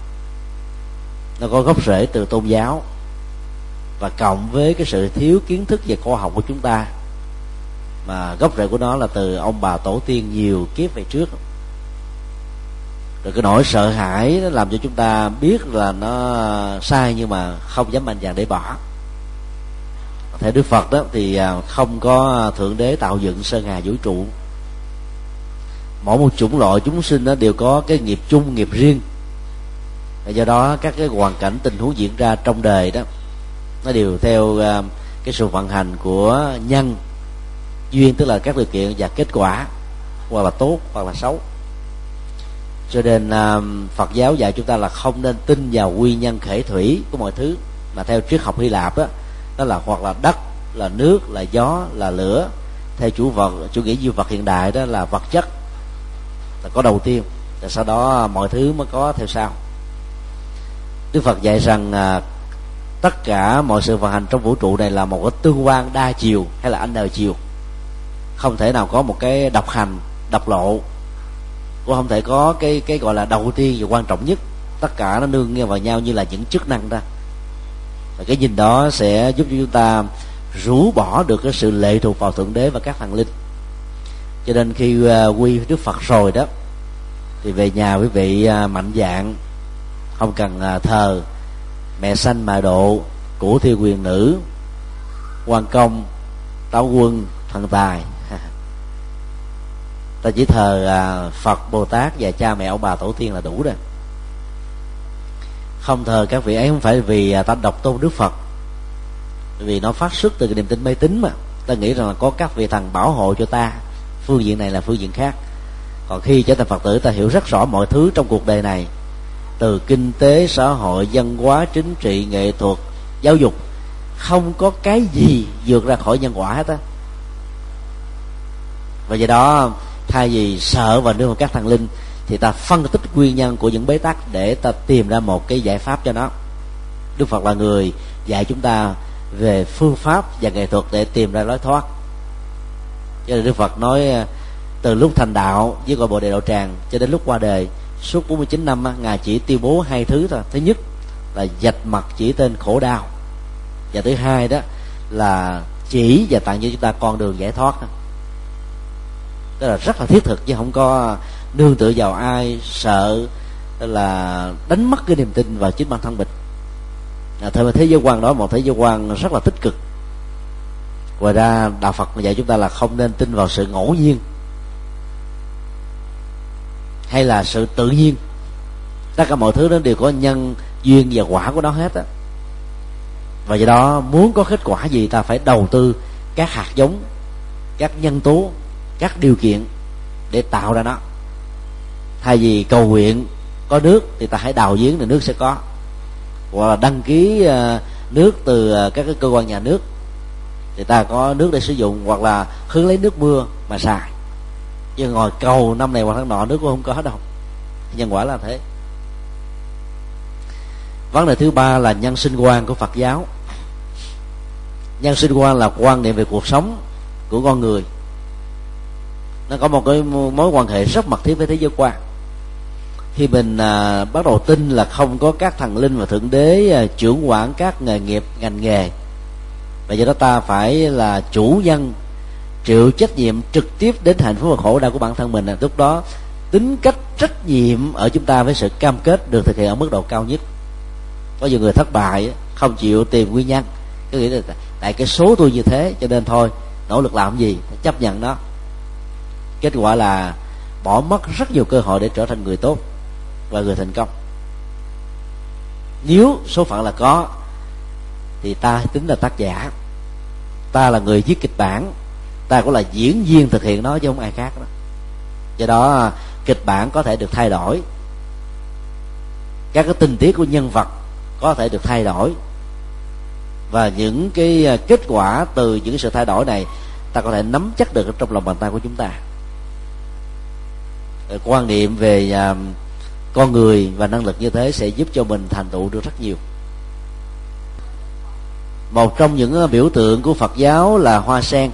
Nó có gốc rễ từ tôn giáo, và cộng với cái sự thiếu kiến thức về khoa học của chúng ta, mà gốc rễ của nó là từ ông bà tổ tiên nhiều kiếp về trước. Rồi cái nỗi sợ hãi nó làm cho chúng ta biết là nó sai nhưng mà không dám mạnh dạn để bỏ. Theo Đức Phật đó thì không có thượng đế tạo dựng sơn hà vũ trụ. Mỗi một chủng loại chúng sinh nó đều có cái nghiệp chung, nghiệp riêng. Và do đó các cái hoàn cảnh tình huống diễn ra trong đời đó nó đều theo cái sự vận hành của nhân duyên, tức là các điều kiện và kết quả, hoặc là tốt hoặc là xấu. Cho nên Phật giáo dạy chúng ta là không nên tin vào nguyên nhân khởi thủy của mọi thứ, mà theo triết học Hy Lạp đó là hoặc là đất, là nước, là gió, là lửa. Theo chủ nghĩa duy vật hiện đại đó là vật chất là có đầu tiên, rồi sau đó mọi thứ mới có theo sau. Đức Phật dạy rằng tất cả mọi sự vận hành trong vũ trụ này là một cái tương quan đa chiều hay là n chiều. Không thể nào có một cái độc hành, độc lộ, cũng không thể có cái gọi là đầu tiên và quan trọng nhất. Tất cả nó nương nghe vào nhau như là những chức năng ra. Và cái nhìn đó sẽ giúp cho chúng ta rũ bỏ được cái sự lệ thuộc vào thượng đế và các thần linh. Cho nên khi quy Đức Phật rồi đó, thì về nhà quý vị mạnh dạn, không cần thờ mẹ sanh mẹ độ, cửu thiên quyền nữ, quan công, táo quân, thần tài. Ta chỉ thờ Phật, Bồ Tát và cha mẹ ông bà tổ tiên là đủ rồi. Không thờ các vị ấy không phải vì ta độc tôn Đức Phật, vì nó phát xuất từ cái niềm tin mê tín mà. Ta nghĩ rằng là có các vị thần bảo hộ cho ta, phương diện này là phương diện khác. Còn khi trở thành Phật tử, ta hiểu rất rõ mọi thứ trong cuộc đời này, từ kinh tế, xã hội, văn hóa, chính trị, nghệ thuật, giáo dục, không có cái gì vượt ra khỏi nhân quả hết á. Và do đó thay vì sợ và nương vào các thần linh, thì ta phân tích nguyên nhân của những bế tắc để ta tìm ra một cái giải pháp cho nó. Đức Phật là người dạy chúng ta về phương pháp và nghệ thuật để tìm ra lối thoát. Cho nên Đức Phật nói từ lúc thành đạo với gọi Bồ Đề Đạo Tràng cho đến lúc qua đời, suốt 49 năm Ngài chỉ tuyên bố hai thứ thôi. Thứ nhất là vạch mặt chỉ tên khổ đau, và thứ hai đó là chỉ và tặng cho chúng ta con đường giải thoát. Đó là rất là thiết thực, chứ không có nương tựa vào ai, sợ là đánh mất cái niềm tin vào chính bản thân mình. Theo thế giới quan đó, một thế giới quan rất là tích cực. Ngoài ra đạo Phật dạy chúng ta là không nên tin vào sự ngẫu nhiên hay là sự tự nhiên. Tất cả mọi thứ đó đều có nhân duyên và quả của nó hết á. Và do đó muốn có kết quả gì, ta phải đầu tư các hạt giống, các nhân tố, các điều kiện để tạo ra nó. Thay vì cầu nguyện có nước thì ta hãy đào giếng để nước sẽ có, hoặc là đăng ký nước từ các cái cơ quan nhà nước thì ta có nước để sử dụng, hoặc là hứng lấy nước mưa mà xài. Chứ ngồi cầu năm này hoặc tháng nọ nước cũng không có đâu. Nhân quả là thế. Vấn đề thứ ba là nhân sinh quan của Phật giáo. Nhân sinh quan là quan niệm về cuộc sống của con người. Nó có một cái mối quan hệ rất mật thiết với thế giới quan. khi mình bắt đầu tin là không có các thần linh và thượng đế trưởng quản các nghề nghiệp ngành nghề, và do đó ta phải là chủ nhân chịu trách nhiệm trực tiếp đến hạnh phúc và khổ đau của bản thân mình, lúc đó tính cách trách nhiệm ở chúng ta với sự cam kết được thực hiện ở mức độ cao nhất. Có nhiều người thất bại không chịu tìm nguyên nhân, cứ nghĩ là tại cái số tôi như thế cho nên thôi nỗ lực làm gì, chấp nhận nó. Kết quả là bỏ mất rất nhiều cơ hội để trở thành người tốt và người thành công. Nếu số phận là có thì ta tính là tác giả, ta là người viết kịch bản, ta cũng là diễn viên thực hiện nó chứ không ai khác đó. Do đó kịch bản có thể được thay đổi, các cái tình tiết của nhân vật có thể được thay đổi, và những cái kết quả từ những sự thay đổi này ta có thể nắm chắc được trong lòng bàn tay của chúng ta. Quan niệm về con người và năng lực như thế sẽ giúp cho mình thành tựu được rất nhiều. Một trong những biểu tượng của Phật giáo là hoa sen.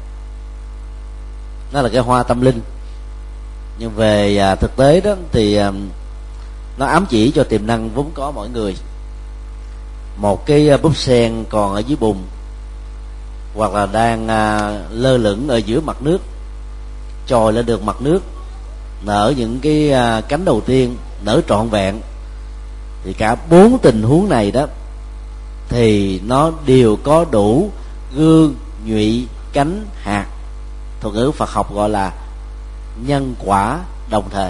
Nó là cái hoa tâm linh, nhưng về thực tế đó thì nó ám chỉ cho tiềm năng vốn có mỗi người. Một cái búp sen còn ở dưới bùn, hoặc là đang lơ lửng ở giữa mặt nước, trồi lên được mặt nước, nở những cái cánh đầu tiên, nở trọn vẹn, thì cả 4 tình huống này đó thì nó đều có đủ gương, nhụy, cánh, hạt. Thuật ngữ Phật học gọi là nhân quả đồng thời.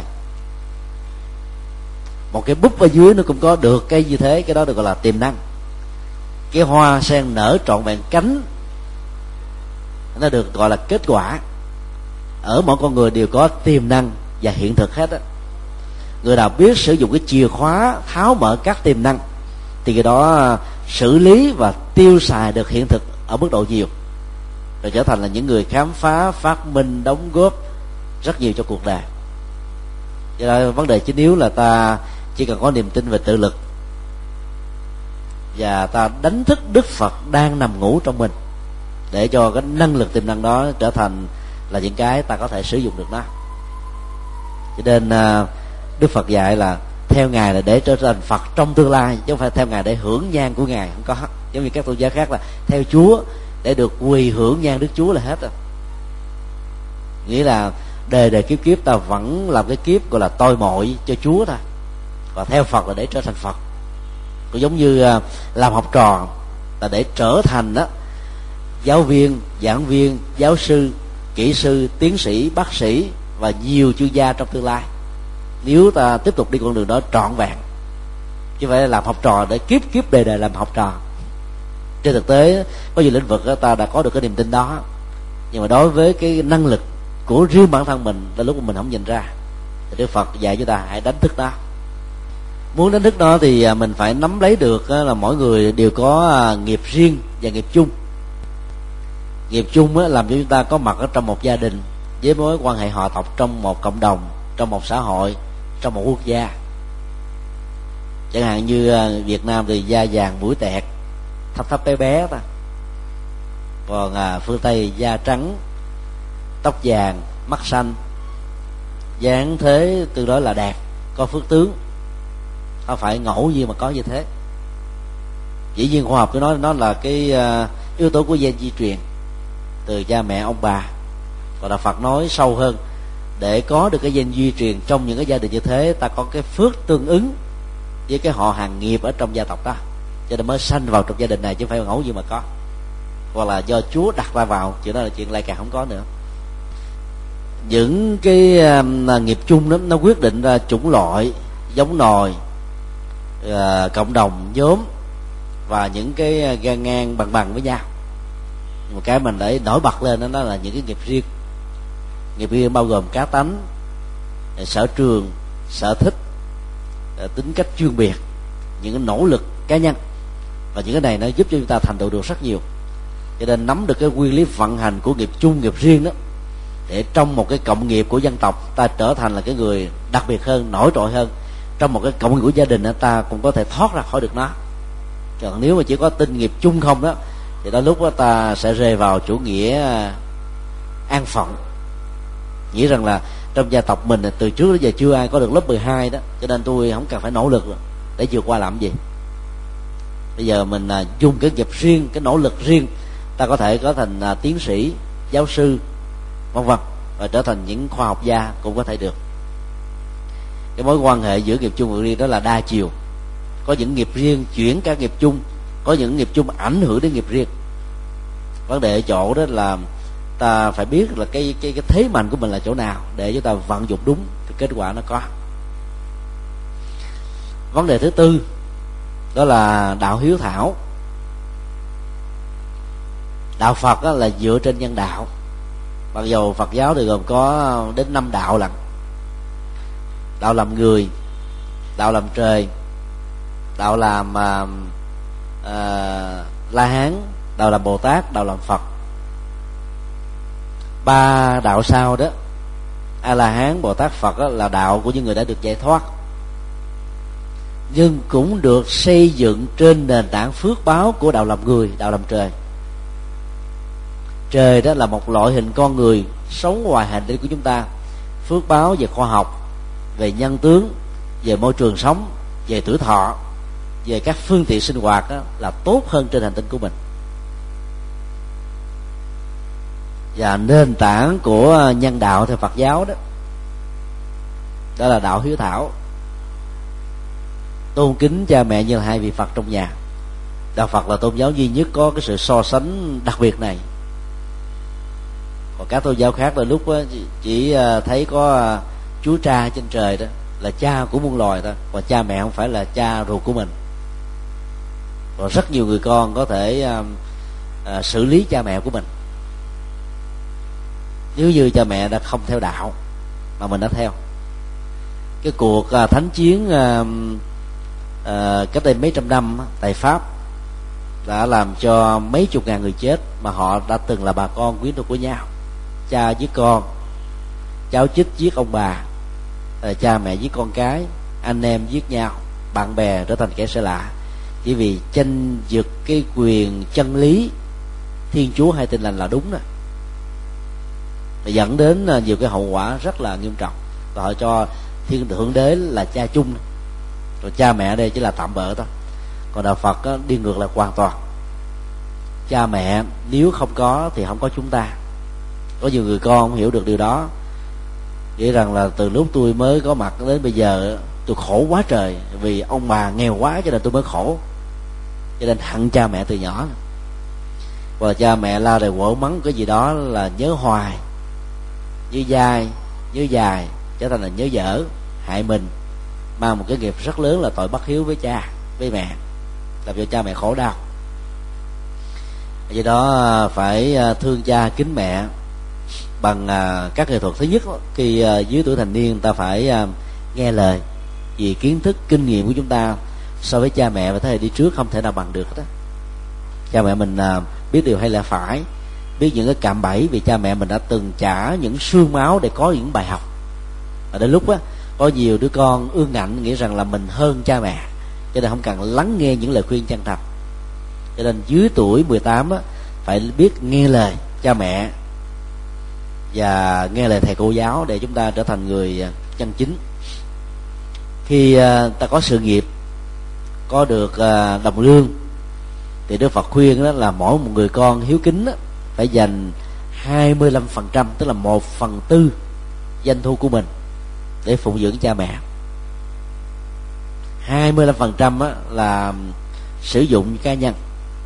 Một cái búp ở dưới nó cũng có được cái như thế, cái đó được gọi là tiềm năng. Cái hoa sen nở trọn vẹn cánh nó được gọi là kết quả. Ở mỗi con người đều có tiềm năng và hiện thực hết á. Người nào biết sử dụng cái chìa khóa tháo mở các tiềm năng thì cái đó xử lý và tiêu xài được hiện thực ở mức độ nhiều, rồi trở thành là những người khám phá, phát minh, đóng góp rất nhiều cho cuộc đời. Do đó vấn đề chính yếu là ta chỉ cần có niềm tin về tự lực, và ta đánh thức Đức Phật đang nằm ngủ trong mình, để cho cái năng lực tiềm năng đó trở thành là những cái ta có thể sử dụng được nó. Cho nên Đức Phật dạy là theo Ngài là để trở thành Phật trong tương lai, chứ không phải theo Ngài để hưởng nhang của Ngài. Không có. Giống như các tôn giáo khác là theo Chúa để được quỳ hưởng nhang Đức Chúa là hết rồi. Nghĩa là đời kiếp kiếp ta vẫn làm cái kiếp gọi là tôi mọi cho Chúa thôi, còn theo Phật là để trở thành Phật. Cũng giống như làm học trò là để trở thành đó giáo viên, giảng viên, giáo sư, kỹ sư, tiến sĩ, bác sĩ và nhiều chuyên gia trong tương lai, nếu ta tiếp tục đi con đường đó trọn vẹn. Chứ phải làm học trò để kiếp kiếp đời đời làm học trò. Trên thực tế có nhiều lĩnh vực ta đã có được cái niềm tin đó, nhưng mà đối với cái năng lực của riêng bản thân mình là lúc mà mình không nhìn ra, thì Đức Phật dạy chúng ta hãy đánh thức đó. Muốn đánh thức đó thì mình phải nắm lấy được là mỗi người đều có nghiệp riêng và nghiệp chung. Nghiệp chung làm cho chúng ta có mặt ở trong một gia đình, với mối quan hệ họ tộc trong một cộng đồng, trong một xã hội, trong một quốc gia. Chẳng hạn như Việt Nam thì da vàng mũi tẹt, thấp thấp bé bé ta. Còn phương Tây da trắng, tóc vàng, mắt xanh, dáng thế tương đối là đạt, có phước tướng. Không phải ngẫu nhiên mà có như thế. Dĩ nhiên khoa học tôi nói nó là cái yếu tố của gen di truyền từ cha mẹ ông bà. Còn là Phật nói sâu hơn, để có được cái gen di truyền trong những cái gia đình như thế, ta có cái phước tương ứng với cái họ hàng nghiệp ở trong gia tộc đó, cho nên mới sanh vào trong gia đình này, chứ không phải ngẫu nhiên mà có, hoặc là do Chúa đặt ta vào. Chuyện đó là chuyện lại càng không có nữa. Những cái nghiệp chung đó nó quyết định ra chủng loại, giống nòi, cộng đồng, nhóm và những cái gan ngang bằng với nhau. Một cái mình để nổi bật lên đó là những cái nghiệp riêng. Nghiệp riêng bao gồm cá tánh, sở trường, sở thích, tính cách chuyên biệt, những cái nỗ lực cá nhân, và những cái này nó giúp cho chúng ta thành tựu được rất nhiều. Cho nên nắm được cái nguyên lý vận hành của nghiệp chung, nghiệp riêng đó, để trong một cái cộng nghiệp của dân tộc ta trở thành là cái người đặc biệt hơn, nổi trội hơn. Trong một cái cộng nghiệp của gia đình đó, ta cũng có thể thoát ra khỏi được nó. Còn nếu mà chỉ có tin nghiệp chung không đó, thì đó lúc đó ta sẽ rơi vào chủ nghĩa an phận, nghĩ rằng là trong gia tộc mình từ trước đến giờ chưa ai có được lớp 12 đó, cho nên tôi không cần phải nỗ lực để vượt qua làm gì. Bây giờ mình dùng cái nghiệp riêng, cái nỗ lực riêng, ta có thể có thành tiến sĩ, giáo sư, vân vân, và trở thành những khoa học gia cũng có thể được. Cái mối quan hệ giữa nghiệp chung và riêng đó là đa chiều. Có những nghiệp riêng chuyển cả nghiệp chung, có những nghiệp chung ảnh hưởng đến nghiệp riêng. Vấn đề ở chỗ đó là ta phải biết là cái thế mạnh của mình là chỗ nào để chúng ta vận dụng đúng thì kết quả nó có. Vấn đề thứ tư đó là đạo hiếu thảo. Đạo Phật là dựa trên nhân đạo. Mặc dù Phật giáo thì gồm có đến 5 đạo lận: đạo làm người, đạo làm trời, đạo làm La Hán, đạo làm Bồ Tát, đạo làm Phật. 3 đạo sau đó, A La Hán, Bồ Tát, Phật là đạo của những người đã được giải thoát, nhưng cũng được xây dựng trên nền tảng phước báo của đạo làm người, đạo làm trời. Trời đó là một loại hình con người sống ngoài hành tinh của chúng ta. Phước báo về khoa học, về nhân tướng, về môi trường sống, về tuổi thọ, về các phương tiện sinh hoạt đó, là tốt hơn trên hành tinh của mình. Và nền tảng của nhân đạo theo Phật giáo đó là đạo hiếu thảo, tôn kính cha mẹ như là hai vị Phật trong nhà. Đạo Phật là tôn giáo duy nhất có cái sự so sánh đặc biệt này. Còn các tôn giáo khác là lúc chỉ thấy có Chúa Cha trên trời đó là cha của muôn loài thôi, còn cha mẹ không phải là cha ruột của mình. Còn rất nhiều người con có thể xử lý cha mẹ của mình nếu như cha mẹ đã không theo đạo mà mình đã theo. Cái cuộc thánh chiến cách đây mấy trăm năm tại Pháp đã làm cho mấy chục ngàn người chết, mà họ đã từng là bà con quyến thuộc của nhau. Cha giết con, cháu chích giết ông bà, cha mẹ giết con cái, anh em giết nhau, bạn bè trở thành kẻ xa lạ, chỉ vì tranh giật cái quyền chân lý Thiên Chúa hay Tin Lành là đúng đó, dẫn đến nhiều cái hậu quả rất là nghiêm trọng. Và họ cho Thiên Thượng Đế là cha chung, rồi cha mẹ ở đây chỉ là tạm bợ thôi. Còn đạo Phật đi ngược lại hoàn toàn. Cha mẹ nếu không có thì không có chúng ta. Có nhiều người con không hiểu được điều đó, nghĩ rằng là từ lúc tôi mới có mặt đến bây giờ tôi khổ quá trời, vì ông bà nghèo quá cho nên tôi mới khổ, cho nên hận cha mẹ từ nhỏ. Và cha mẹ la rầy quở mắng cái gì đó là nhớ hoài, nhớ dai, nhớ dài, trở thành là nhớ dở, hại mình, mang một cái nghiệp rất lớn là tội bất hiếu với cha với mẹ, làm cho cha mẹ khổ đau. Do đó phải thương cha kính mẹ bằng các nghệ thuật. Thứ nhất, khi dưới tuổi thành niên ta phải nghe lời, vì kiến thức kinh nghiệm của chúng ta so với cha mẹ và thế hệ đi trước không thể nào bằng được đó. Cha mẹ mình biết điều hay là phải, biết những cái cạm bẫy, vì cha mẹ mình đã từng trả những xương máu để có những bài học. Và đến lúc có nhiều đứa con ương ngạnh nghĩ rằng là mình hơn cha mẹ, cho nên không cần lắng nghe những lời khuyên chân thành. Cho nên dưới tuổi 18 phải biết nghe lời cha mẹ và nghe lời thầy cô giáo để chúng ta trở thành người chân chính. Khi ta có sự nghiệp, có được đồng lương, thì Đức Phật khuyên đó là mỗi một người con hiếu kính phải dành 25%, tức là 1/4 doanh thu của mình để phụng dưỡng cha mẹ. 25% là sử dụng cá nhân,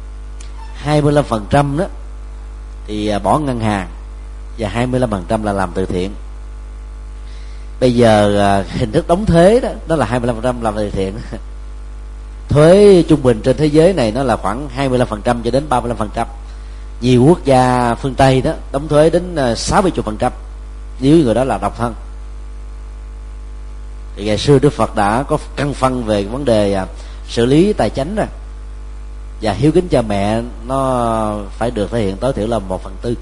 25% đó thì bỏ ngân hàng, và 25% là làm từ thiện. Bây giờ hình thức đóng thuế đó là 25% làm từ thiện. Thuế trung bình trên thế giới này nó là khoảng 25% cho đến 35%. Nhiều quốc gia phương Tây đó đóng thuế đến 60% nếu người đó là độc thân. Thì ngày xưa Đức Phật đã có căn phân về vấn đề xử lý tài chánh rồi, và hiếu kính cha mẹ nó phải được thể hiện tối thiểu là 1/4.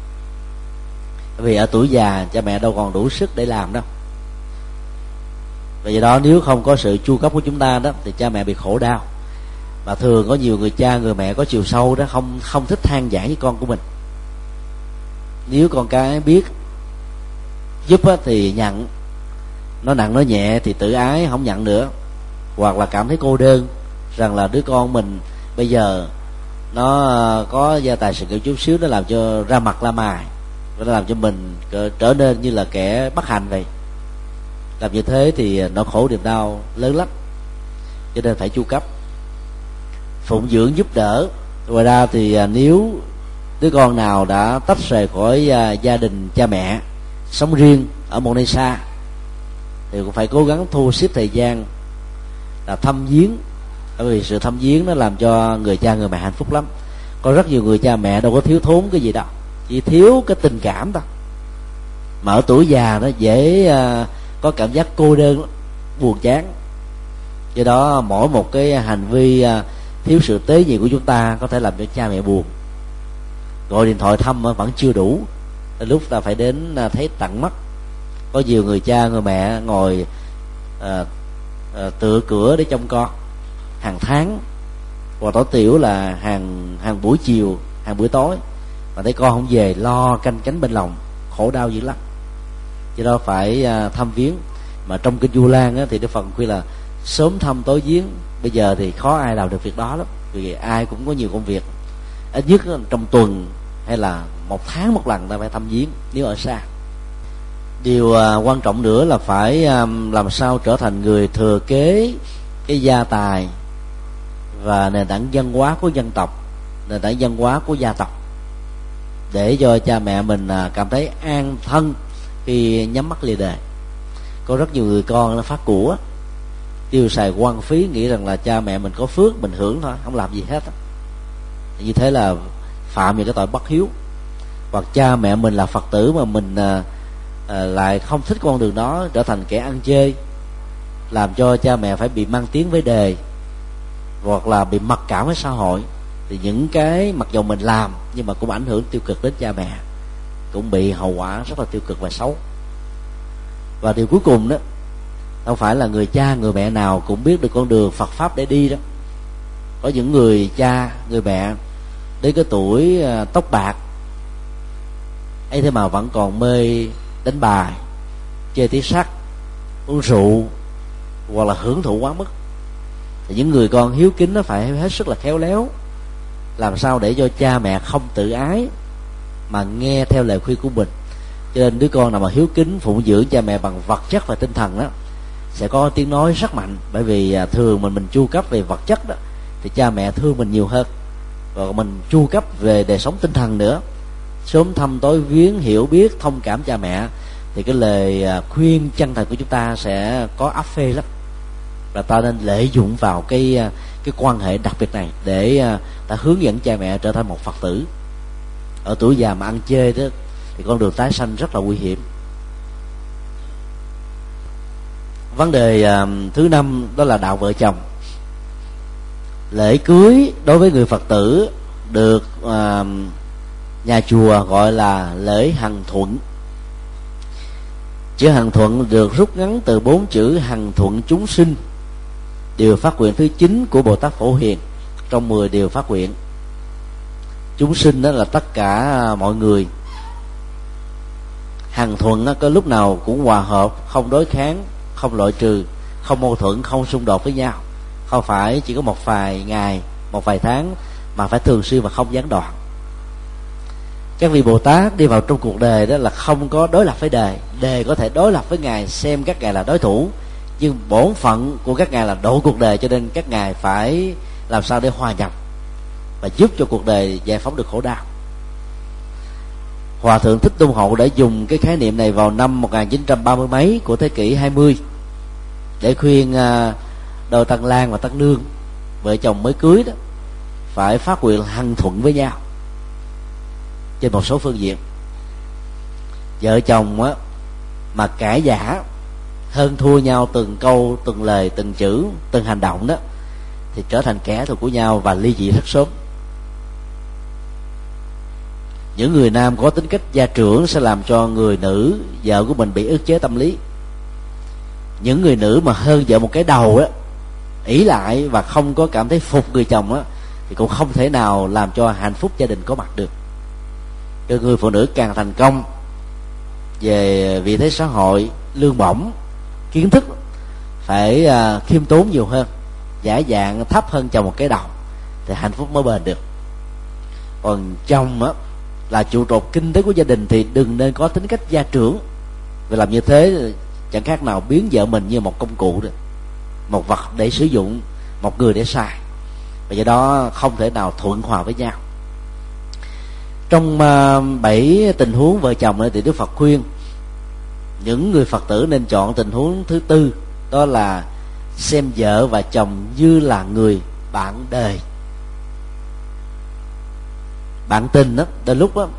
Vì ở tuổi già cha mẹ đâu còn đủ sức để làm đâu. Vì vậy đó, nếu không có sự chu cấp của chúng ta đó thì cha mẹ bị khổ đau. Mà thường có nhiều người cha người mẹ có chiều sâu đó không thích than vãn với con của mình. Nếu con cái biết giúp thì nhận, nói nặng nói nhẹ thì tự ái không nhận nữa, hoặc là cảm thấy cô đơn rằng là đứa con mình bây giờ nó có gia tài sự nghiệp chút xíu, nó làm cho ra mặt la mài, nó làm cho mình trở nên như là kẻ bất hạnh vậy. Làm như thế thì nỗi khổ niềm đau lớn lắm, cho nên phải chu cấp, phụng dưỡng giúp đỡ. Ngoài ra thì nếu đứa con nào đã tách rời khỏi gia đình cha mẹ, sống riêng ở một nơi xa, thì cũng phải cố gắng thu xếp thời gian là thăm viếng, bởi vì sự thăm viếng nó làm cho người cha người mẹ hạnh phúc lắm. Có rất nhiều người cha mẹ đâu có thiếu thốn cái gì đâu, chỉ thiếu cái tình cảm thôi. Mà ở tuổi già nó dễ có cảm giác cô đơn, buồn chán. Do đó mỗi một cái hành vi thiếu sự tế nhị của chúng ta có thể làm cho cha mẹ buồn. Gọi điện thoại thăm vẫn chưa đủ, lúc ta phải đến thấy tận mắt. Có nhiều người cha người mẹ ngồi tựa cửa để trông con hàng tháng, hoặc tối tiểu là hàng buổi chiều, hàng buổi tối, mà thấy con không về lo canh cánh bên lòng, khổ đau dữ lắm. Do đó phải thăm viếng. Mà trong kinh Du Lan thì Đức Phật khuyên là sớm thăm tối viếng. Bây giờ thì khó ai làm được việc đó lắm, vì ai cũng có nhiều công việc. Ít nhất trong tuần hay là một tháng một lần ta phải thăm viếng nếu ở xa. Điều quan trọng nữa là phải làm sao trở thành người thừa kế cái gia tài và nền tảng văn hóa của dân tộc, nền tảng văn hóa của gia tộc, để cho cha mẹ mình cảm thấy an thân khi nhắm mắt lìa đời. Có rất nhiều người con nó phát của, tiêu xài hoang phí, nghĩ rằng là cha mẹ mình có phước mình hưởng thôi, không làm gì hết. Như thế là phạm những cái tội bất hiếu. Hoặc cha mẹ mình là Phật tử mà mình lại không thích con đường đó, trở thành kẻ ăn chơi, làm cho cha mẹ phải bị mang tiếng với đề, hoặc là bị mặc cảm với xã hội. Thì những cái mặc dù mình làm nhưng mà cũng ảnh hưởng tiêu cực đến cha mẹ, cũng bị hậu quả rất là tiêu cực và xấu. Và điều cuối cùng đó, không phải là người cha người mẹ nào cũng biết được con đường Phật pháp để đi đó. Có những người cha người mẹ đến cái tuổi tóc bạc ấy thế mà vẫn còn mê đánh bài, chơi tí sắt, uống rượu, hoặc là hưởng thụ quá mức. Thì những người con hiếu kính nó phải hết sức là khéo léo, làm sao để cho cha mẹ không tự ái mà nghe theo lời khuyên của mình. Cho nên đứa con nào mà hiếu kính phụng dưỡng cha mẹ bằng vật chất và tinh thần đó sẽ có tiếng nói rất mạnh. Bởi vì thường mình chu cấp về vật chất đó thì cha mẹ thương mình nhiều hơn, và mình chu cấp về đời sống tinh thần nữa, sớm thăm tối viếng, hiểu biết thông cảm cha mẹ, thì cái lời khuyên chân thành của chúng ta sẽ có áp phê lắm. Và ta nên lợi dụng vào cái quan hệ đặc biệt này để ta hướng dẫn cha mẹ trở thành một Phật tử. Ở tuổi già mà ăn chơi đó thì con đường tái sanh rất là nguy hiểm. Vấn đề thứ 5 đó là đạo vợ chồng. Lễ cưới đối với người Phật tử được nhà chùa gọi là lễ hằng thuận. Chữ hằng thuận được rút ngắn từ 4 chữ hằng thuận chúng sinh, điều phát nguyện thứ 9 của Bồ Tát Phổ Hiền trong 10 điều phát nguyện. Chúng sinh đó là tất cả mọi người. Hằng thuận đó, có lúc nào cũng hòa hợp, không đối kháng, không loại trừ, không mâu thuẫn, không xung đột với nhau. Không phải chỉ có một vài ngày, một vài tháng, mà phải thường xuyên và không gián đoạn. Các vị Bồ Tát đi vào trong cuộc đời đó là không có đối lập với đời. Đời có thể đối lập với ngài, xem các ngài là đối thủ, nhưng bổn phận của các ngài là độ cuộc đời, cho nên các ngài phải làm sao để hòa nhập và giúp cho cuộc đời giải phóng được khổ đau. Hòa thượng Thích Tôn Hậu đã dùng cái khái niệm này vào năm 1930 mấy của thế kỷ 20 để khuyên đôi Tân Lang và Tân Nương, vợ chồng mới cưới đó, phải phát nguyện hằng thuận với nhau trên một số phương diện. Vợ chồng á mà cãi vã, hơn thua nhau từng câu, từng lời, từng chữ, từng hành động đó, thì trở thành kẻ thù của nhau và ly dị rất sớm. Những người nam có tính cách gia trưởng sẽ làm cho người nữ, vợ của mình bị ức chế tâm lý. Những người nữ mà hơn vợ một cái đầu á, ỷ lại và không có cảm thấy phục người chồng á, thì cũng không thể nào làm cho hạnh phúc gia đình có mặt được. Cho người phụ nữ càng thành công về vị thế xã hội, lương bổng, kiến thức phải khiêm tốn nhiều hơn, giả dạng thấp hơn chồng một cái đầu, thì hạnh phúc mới bền được. Còn chồng á là trụ cột kinh tế của gia đình thì đừng nên có tính cách gia trưởng, vì làm như thế chẳng khác nào biến vợ mình như một công cụ đó, một vật để sử dụng, một người để xài, và do đó không thể nào thuận hòa với nhau. Trong 7 tình huống vợ chồng này thì Đức Phật khuyên những người Phật tử nên chọn tình huống thứ tư, đó là xem vợ và chồng như là người bạn đời. Bạn tình đó, đến lúc đó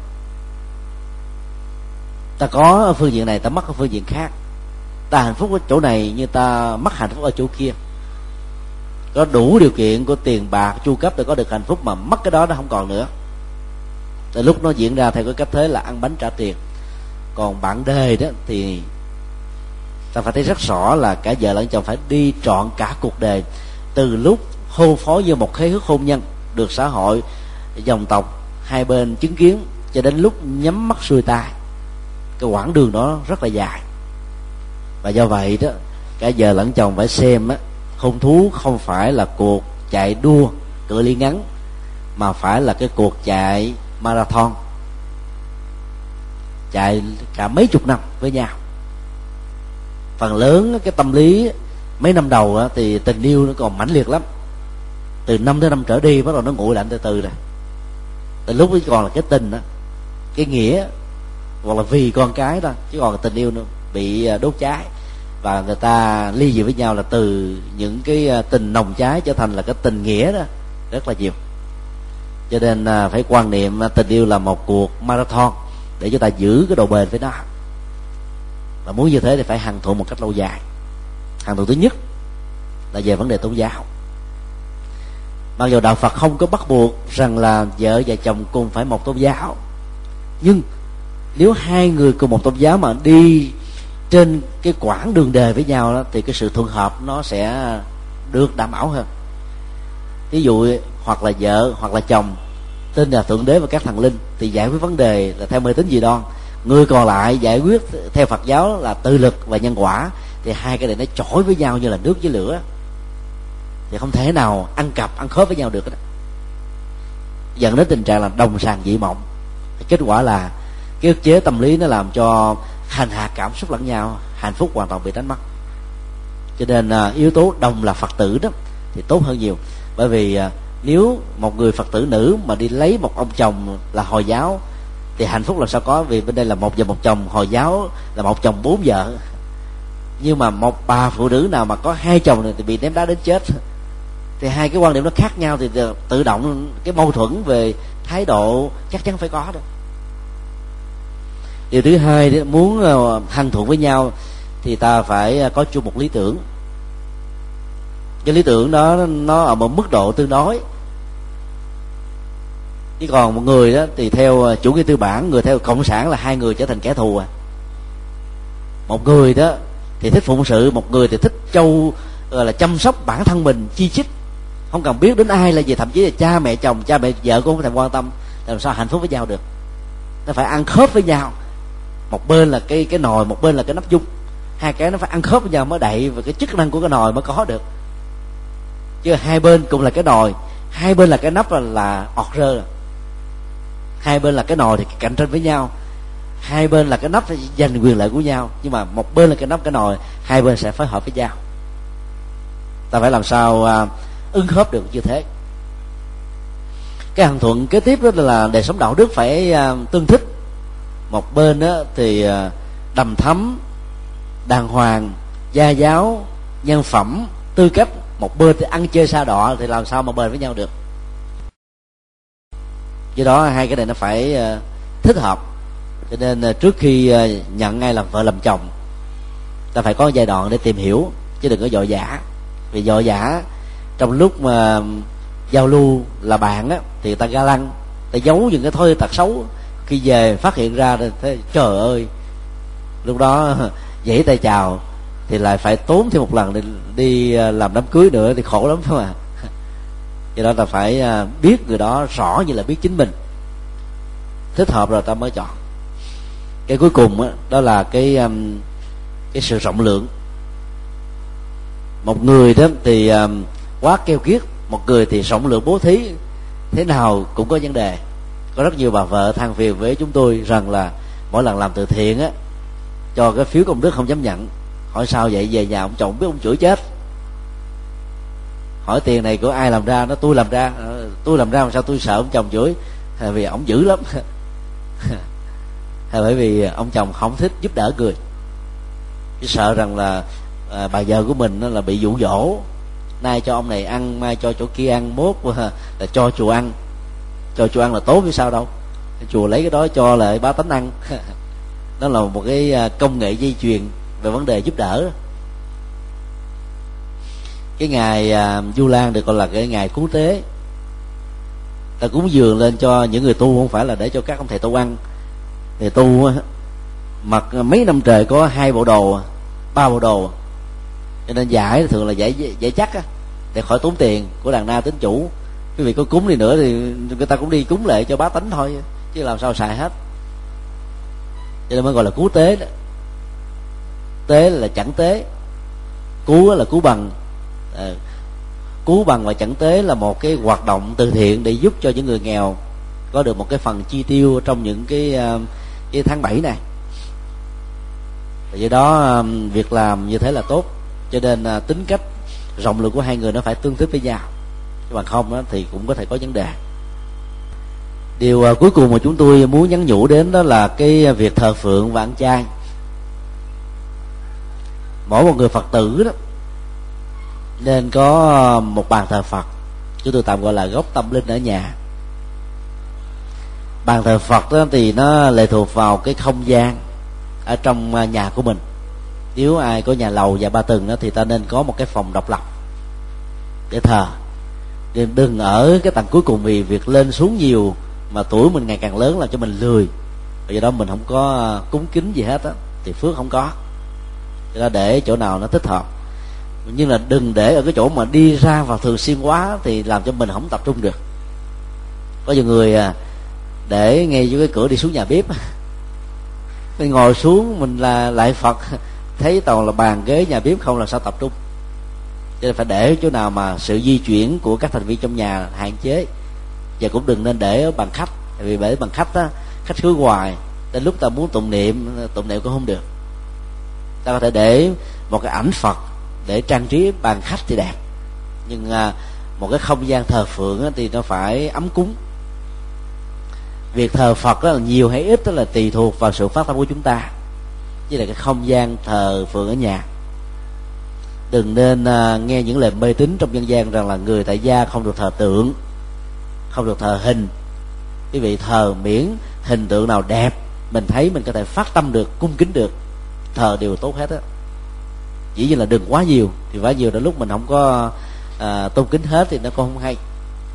ta có ở phương diện này, ta mất ở phương diện khác. Ta hạnh phúc ở chỗ này nhưng ta mất hạnh phúc ở chỗ kia. Có đủ điều kiện của tiền bạc chu cấp để có được hạnh phúc, mà mất cái đó nó không còn nữa. Từ lúc nó diễn ra theo cái cách thế là ăn bánh trả tiền. Còn bạn đời đó thì ta phải thấy rất rõ là cả vợ lẫn chồng phải đi trọn cả cuộc đời, từ lúc hôn phối như một khế ước hôn nhân được xã hội, dòng tộc hai bên chứng kiến, cho đến lúc nhắm mắt xuôi tai. Cái quãng đường đó rất là dài, và do vậy đó cả vợ lẫn chồng phải xem á, hôn thú không phải là cuộc chạy đua cự ly ngắn, mà phải là cái cuộc chạy marathon, chạy cả mấy chục năm với nhau. Phần lớn cái tâm lý mấy năm đầu á, thì tình yêu nó còn mãnh liệt lắm. Từ 5 tới 5 trở đi bắt đầu nó nguội lạnh từ từ rồi. Từ lúc ấy còn là cái tình đó, cái nghĩa, hoặc là vì con cái đó, chứ còn tình yêu nó bị đốt cháy, và người ta ly dị với nhau là từ những cái tình nồng cháy trở thành là cái tình nghĩa đó rất là nhiều. Cho nên phải quan niệm tình yêu là một cuộc marathon để chúng ta giữ cái độ bền với nó, và muốn như thế thì phải hằng thuận một cách lâu dài. Hằng thuận thứ nhất là về vấn đề tôn giáo. Mặc dù đạo Phật không có bắt buộc rằng là vợ và chồng cùng phải một tôn giáo, nhưng nếu hai người cùng một tôn giáo mà đi trên cái quãng đường đời với nhau đó, thì cái sự thuận hợp nó sẽ được đảm bảo hơn. Ví dụ hoặc là vợ hoặc là chồng tin là Thượng Đế và các thần linh thì giải quyết vấn đề là theo mê tín dị đoan, người còn lại giải quyết theo Phật giáo là tự lực và nhân quả, thì hai cái này nó chổi với nhau như là nước với lửa, thì không thể nào ăn cặp ăn khớp với nhau được đó. Dẫn đến tình trạng là đồng sàng dị mộng. Kết quả là cái ức chế tâm lý nó làm cho hành hạ cảm xúc lẫn nhau, hạnh phúc hoàn toàn bị đánh mất. Cho nên yếu tố đồng là Phật tử đó thì tốt hơn nhiều. Bởi vì nếu một người Phật tử nữ mà đi lấy một ông chồng là Hồi giáo thì hạnh phúc làm sao có, vì bên đây là một vợ một chồng, Hồi giáo là một chồng 4 vợ. Nhưng mà một bà phụ nữ nào mà có 2 chồng này thì bị ném đá đến chết. Thì hai cái quan điểm nó khác nhau thì tự động cái mâu thuẫn về thái độ chắc chắn phải có đó. Điều thứ hai, muốn hằng thuận với nhau thì ta phải có chung một lý tưởng. Cái lý tưởng đó nó ở một mức độ tương đối. Chứ còn một người đó thì theo chủ nghĩa tư bản, người theo cộng sản là hai người trở thành kẻ thù à. Một người đó thì thích phụng sự, một người thì thích là chăm sóc bản thân mình chi chít, không cần biết đến ai là gì, thậm chí là cha mẹ chồng, cha mẹ vợ cũng không thèm quan tâm, làm sao hạnh phúc với nhau được. Nó phải ăn khớp với nhau, một bên là cái nồi, một bên là cái nắp dung, hai cái nó phải ăn khớp với nhau mới đậy, và cái chức năng của cái nồi mới có được. Chứ hai bên cùng là cái nồi, hai bên là cái nắp là ọt rơ. Hai bên là cái nồi thì cạnh tranh với nhau, hai bên là cái nắp thì giành quyền lợi của nhau, nhưng mà một bên là cái nắp cái nồi, hai bên sẽ phối hợp với nhau. Ta phải làm sao ứng khớp được như thế. Cái hằng thuận kế tiếp đó là đời sống đạo đức phải tương thích. Một bên đó thì đầm thấm, đàng hoàng, gia giáo, nhân phẩm, tư cách. Một bên thì ăn chơi sa đọa, thì làm sao mà bền với nhau được. Do đó hai cái này nó phải thích hợp. Cho nên trước khi nhận ai làm vợ làm chồng, ta phải có giai đoạn để tìm hiểu, chứ đừng có vội vã. Vì vội vã trong lúc mà giao lưu là bạn á, thì ta ga lăng, ta giấu những cái thói tật xấu, khi về phát hiện ra thì thấy, trời ơi, lúc đó giãy tay chào thì lại phải tốn thêm một lần để đi làm đám cưới nữa, thì khổ lắm thôi mà. Do đó ta phải biết người đó rõ như là biết chính mình, thích hợp rồi ta mới chọn. Cái cuối cùng đó, đó là cái sự rộng lượng. Một người đó thì quá keo kiết, một người thì rộng lượng bố thí, thế nào cũng có vấn đề. Có rất nhiều bà vợ than phiền với chúng tôi rằng là mỗi lần làm từ thiện á, cho cái phiếu công đức không dám nhận. Hỏi sao vậy? Về nhà ông chồng biết ông chửi chết. Hỏi tiền này của ai làm ra? Nó tôi làm ra. Tôi làm ra mà sao tôi sợ ông chồng chửi? Vì ông dữ lắm. Hay bởi vì ông chồng không thích giúp đỡ người, chỉ sợ rằng là bà vợ của mình là bị dụ dỗ, nay cho ông này ăn, mai cho chỗ kia ăn, mốt là cho chùa ăn. Cho chùa ăn là tốt chứ sao đâu, chùa lấy cái đó cho lại bá tánh ăn. Đó là một cái công nghệ dây chuyền về vấn đề giúp đỡ. Cái ngày Vu Lan được gọi là cái ngày cúng tế. Ta cúng dường lên cho những người tu, không phải là để cho các ông thầy tu ăn. Thầy tu mặc mấy năm trời có 2 bộ đồ, 3 bộ đồ, cho nên giải thường là giải chắc á, để khỏi tốn tiền của đàn na tín chủ. Quý vị có cúng đi nữa thì người ta cũng đi cúng lệ cho bá tánh thôi, chứ làm sao xài hết. Cho nên mới gọi là cúng tế đó. Tế là chẳng tế, cứu là cứu bằng. Cứu bằng và chẳng tế là một cái hoạt động từ thiện để giúp cho những người nghèo có được một cái phần chi tiêu trong những cái tháng 7 này. Và do đó việc làm như thế là tốt. Cho nên tính cách rộng lượng của hai người nó phải tương thích với nhau, chứ bằng không đó thì cũng có thể có vấn đề. Điều cuối cùng mà chúng tôi muốn nhắn nhủ đến đó là cái việc thờ phượng và ăn chay. Mỗi một người Phật tử đó nên có một bàn thờ Phật, chúng tôi tạm gọi là gốc tâm linh ở nhà. Bàn thờ Phật đó thì nó lệ thuộc vào cái không gian ở trong nhà của mình. Nếu ai có nhà lầu và 3 tầng đó thì ta nên có một cái phòng độc lập để thờ. Đừng ở cái tầng cuối cùng, vì việc lên xuống nhiều mà tuổi mình ngày càng lớn làm cho mình lười, và do đó mình không có cúng kính gì hết á, thì phước không có. Cho nên để chỗ nào nó thích hợp, nhưng là đừng để ở cái chỗ mà đi ra vào thường xuyên quá thì làm cho mình không tập trung được. Có nhiều người để ngay dưới cái cửa đi xuống nhà bếp, mình ngồi xuống mình là lại Phật, thấy toàn là bàn ghế nhà bếp không, làm sao tập trung. Cho nên phải để chỗ nào mà sự di chuyển của các thành viên trong nhà hạn chế, và cũng đừng nên để ở bàn khách, vì để bàn khách á, khách khứa hoài, đến lúc ta muốn tụng niệm cũng không được. Ta có thể để một cái ảnh Phật để trang trí bàn khách thì đẹp, nhưng một cái không gian thờ phượng á, thì nó phải ấm cúng. Việc thờ Phật đó là nhiều hay ít đó là tùy thuộc vào sự phát tâm của chúng ta, với lại cái không gian thờ phượng ở nhà. Đừng nên nghe những lời mê tín trong dân gian rằng là người tại gia không được thờ tượng, không được thờ hình. Quý vị thờ miễn hình tượng nào đẹp, mình thấy mình có thể phát tâm được, cung kính được, thờ đều tốt hết á. Chỉ như là đừng quá nhiều, thì quá nhiều đến lúc mình không có tôn kính hết thì nó cũng không hay.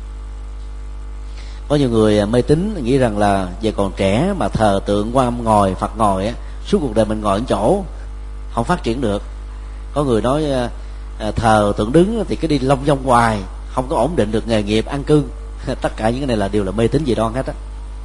Có nhiều người mê tín nghĩ rằng là về còn trẻ mà thờ tượng Quan Âm ngồi, Phật ngồi á, suốt cuộc đời mình ngồi ở chỗ không phát triển được. Có người nói thờ tượng đứng thì cứ đi long dong hoài, không có ổn định được nghề nghiệp ăn cư. Tất cả những cái này là đều là mê tín dị đoan hết á.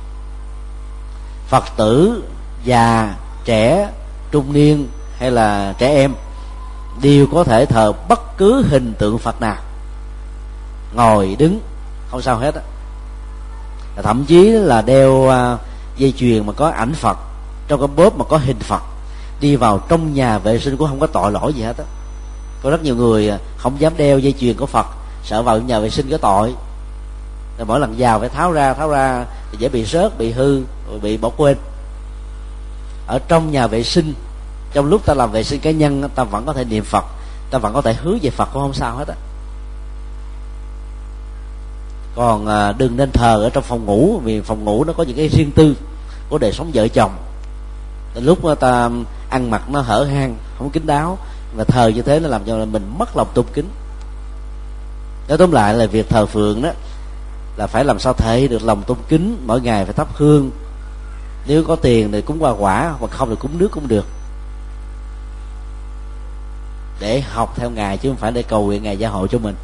Phật tử già, trẻ, trung niên hay là trẻ em đều có thể thờ bất cứ hình tượng Phật nào, ngồi đứng không sao hết á. Thậm chí là đeo dây chuyền mà có ảnh Phật, trong cái bóp mà có hình Phật, đi vào trong nhà vệ sinh cũng không có tội lỗi gì hết á. Có rất nhiều người không dám đeo dây chuyền của Phật, sợ vào nhà vệ sinh có tội, rồi mỗi lần vào phải tháo ra thì dễ bị rớt, bị hư, bị bỏ quên. Ở trong nhà vệ sinh, trong lúc ta làm vệ sinh cá nhân, ta vẫn có thể niệm Phật, ta vẫn có thể hướng về Phật, cũng không sao hết á. Còn đừng nên thờ ở trong phòng ngủ, vì phòng ngủ nó có những cái riêng tư của đời sống vợ chồng. Đến lúc ta ăn mặc nó hở hang, không kín đáo, và thờ như thế nó làm cho mình mất lòng tôn kính. Nói tóm lại là việc thờ phượng đó là phải làm sao thể được lòng tôn kính. Mỗi ngày phải thắp hương, nếu có tiền thì cúng hoa quả, hoặc không thì cúng nước cũng được, để học theo Ngài, chứ không phải để cầu nguyện Ngài gia hộ cho mình.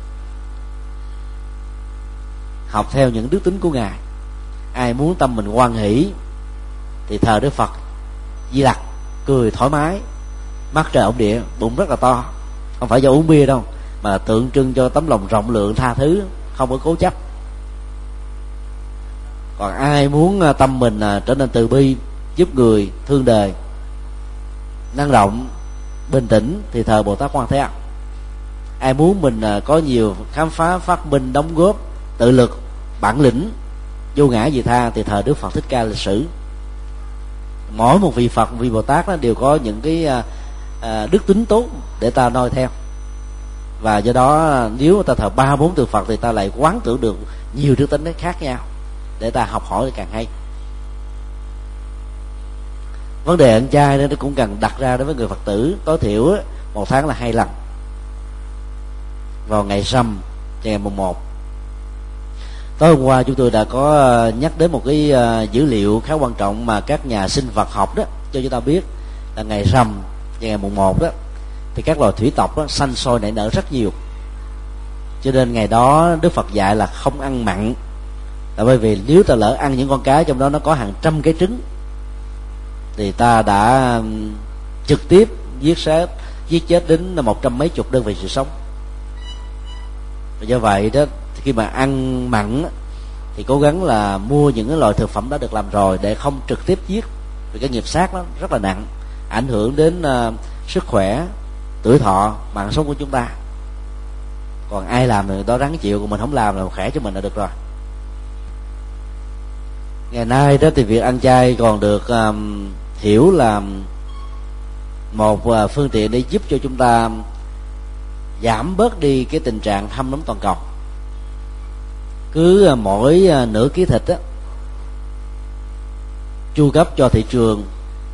Học theo những đức tính của Ngài. Ai muốn tâm mình hoan hỷ thì thờ Đức Phật, Di Lặc cười thoải mái, mắt trời ổng địa, bụng rất là to, không phải do uống bia đâu, mà tượng trưng cho tấm lòng rộng lượng tha thứ, không có cố chấp. Còn ai muốn tâm mình trở nên từ bi, giúp người, thương đời, năng động, bình tĩnh thì thờ Bồ Tát Quan Thế Âm. Ai muốn mình có nhiều khám phá, phát minh, đóng góp, tự lực, bản lĩnh, vô ngã vị tha thì thờ Đức Phật Thích Ca Lịch Sử. Mỗi một vị Phật, vị Bồ Tát đó đều có những cái đức tính tốt để ta noi theo. Và do đó nếu ta thờ 3-4 tượng Phật thì ta lại quán tưởng được nhiều đức tính khác nhau để ta học hỏi càng hay. Vấn đề ăn chay đó nó cũng cần đặt ra đối với người Phật tử. Tối thiểu một tháng là 2 lần, vào ngày rằm và ngày mùng 1. Tối hôm qua chúng tôi đã có nhắc đến một cái dữ liệu khá quan trọng mà các nhà sinh vật học đó cho chúng ta biết là ngày rằm và ngày mùng 1 đó thì các loài thủy tộc đó sanh sôi nảy nở rất nhiều. Cho nên ngày đó Đức Phật dạy là không ăn mặn, là bởi vì nếu ta lỡ ăn những con cá trong đó nó có hàng trăm cái trứng thì ta đã trực tiếp giết chết đến 100 mấy chục đơn vị sự sống. Và do vậy đó, khi mà ăn mặn thì cố gắng là mua những cái loại thực phẩm đã được làm rồi để không trực tiếp giết, vì cái nghiệp sát nó rất là nặng, ảnh hưởng đến sức khỏe, tuổi thọ, mạng sống của chúng ta. Còn ai làm thì đó ráng chịu, còn mình không làm là khỏe cho mình là được rồi. Ngày nay đó thì việc ăn chay còn được hiểu là một phương tiện để giúp cho chúng ta giảm bớt đi cái tình trạng hâm nóng toàn cầu. Cứ mỗi nửa ký thịt á, chu cấp cho thị trường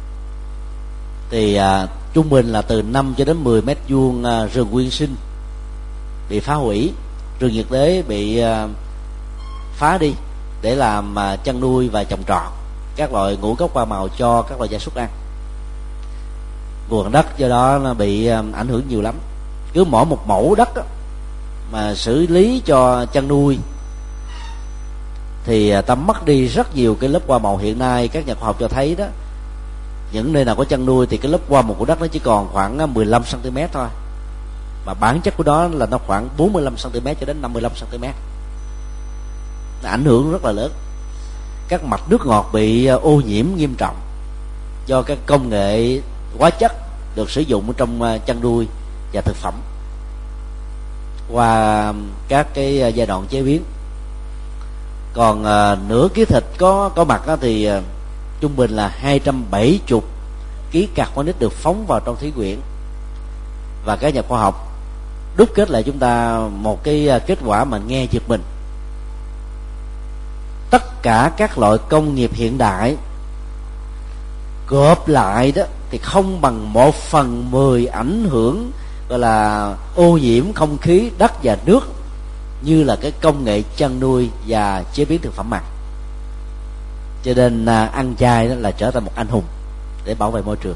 thì trung bình là từ 5 cho đến 10 mét vuông rừng nguyên sinh bị phá hủy, rừng nhiệt đới bị phá đi để làm chăn nuôi và trồng trọt các loại ngũ cốc hoa màu cho các loại gia súc ăn. Nguồn đất do đó nó bị ảnh hưởng nhiều lắm. Cứ mỗi một mẫu đất đó, mà xử lý cho chăn nuôi thì ta mất đi rất nhiều cái lớp hoa màu. Hiện nay các nhà khoa học cho thấy đó, những nơi nào có chăn nuôi thì cái lớp hoa màu của đất nó chỉ còn khoảng 15 cm thôi, mà bản chất của đó là nó khoảng 45 cm cho đến 55 cm. Nó ảnh hưởng rất là lớn. Các mạch nước ngọt bị ô nhiễm nghiêm trọng do các công nghệ hóa chất được sử dụng trong chăn nuôi và thực phẩm qua các cái giai đoạn chế biến. Còn nửa ký thịt có mặt thì trung bình là 270 kg carbonic được phóng vào trong thí quyển. Và các nhà khoa học đúc kết lại chúng ta một cái kết quả mà nghe giật mình. Tất cả các loại công nghiệp hiện đại gộp lại đó thì không bằng 1/10 ảnh hưởng gọi là ô nhiễm không khí, đất và nước như là cái công nghệ chăn nuôi và chế biến thực phẩm mặn. Cho nên ăn chay đó là trở thành một anh hùng để bảo vệ môi trường.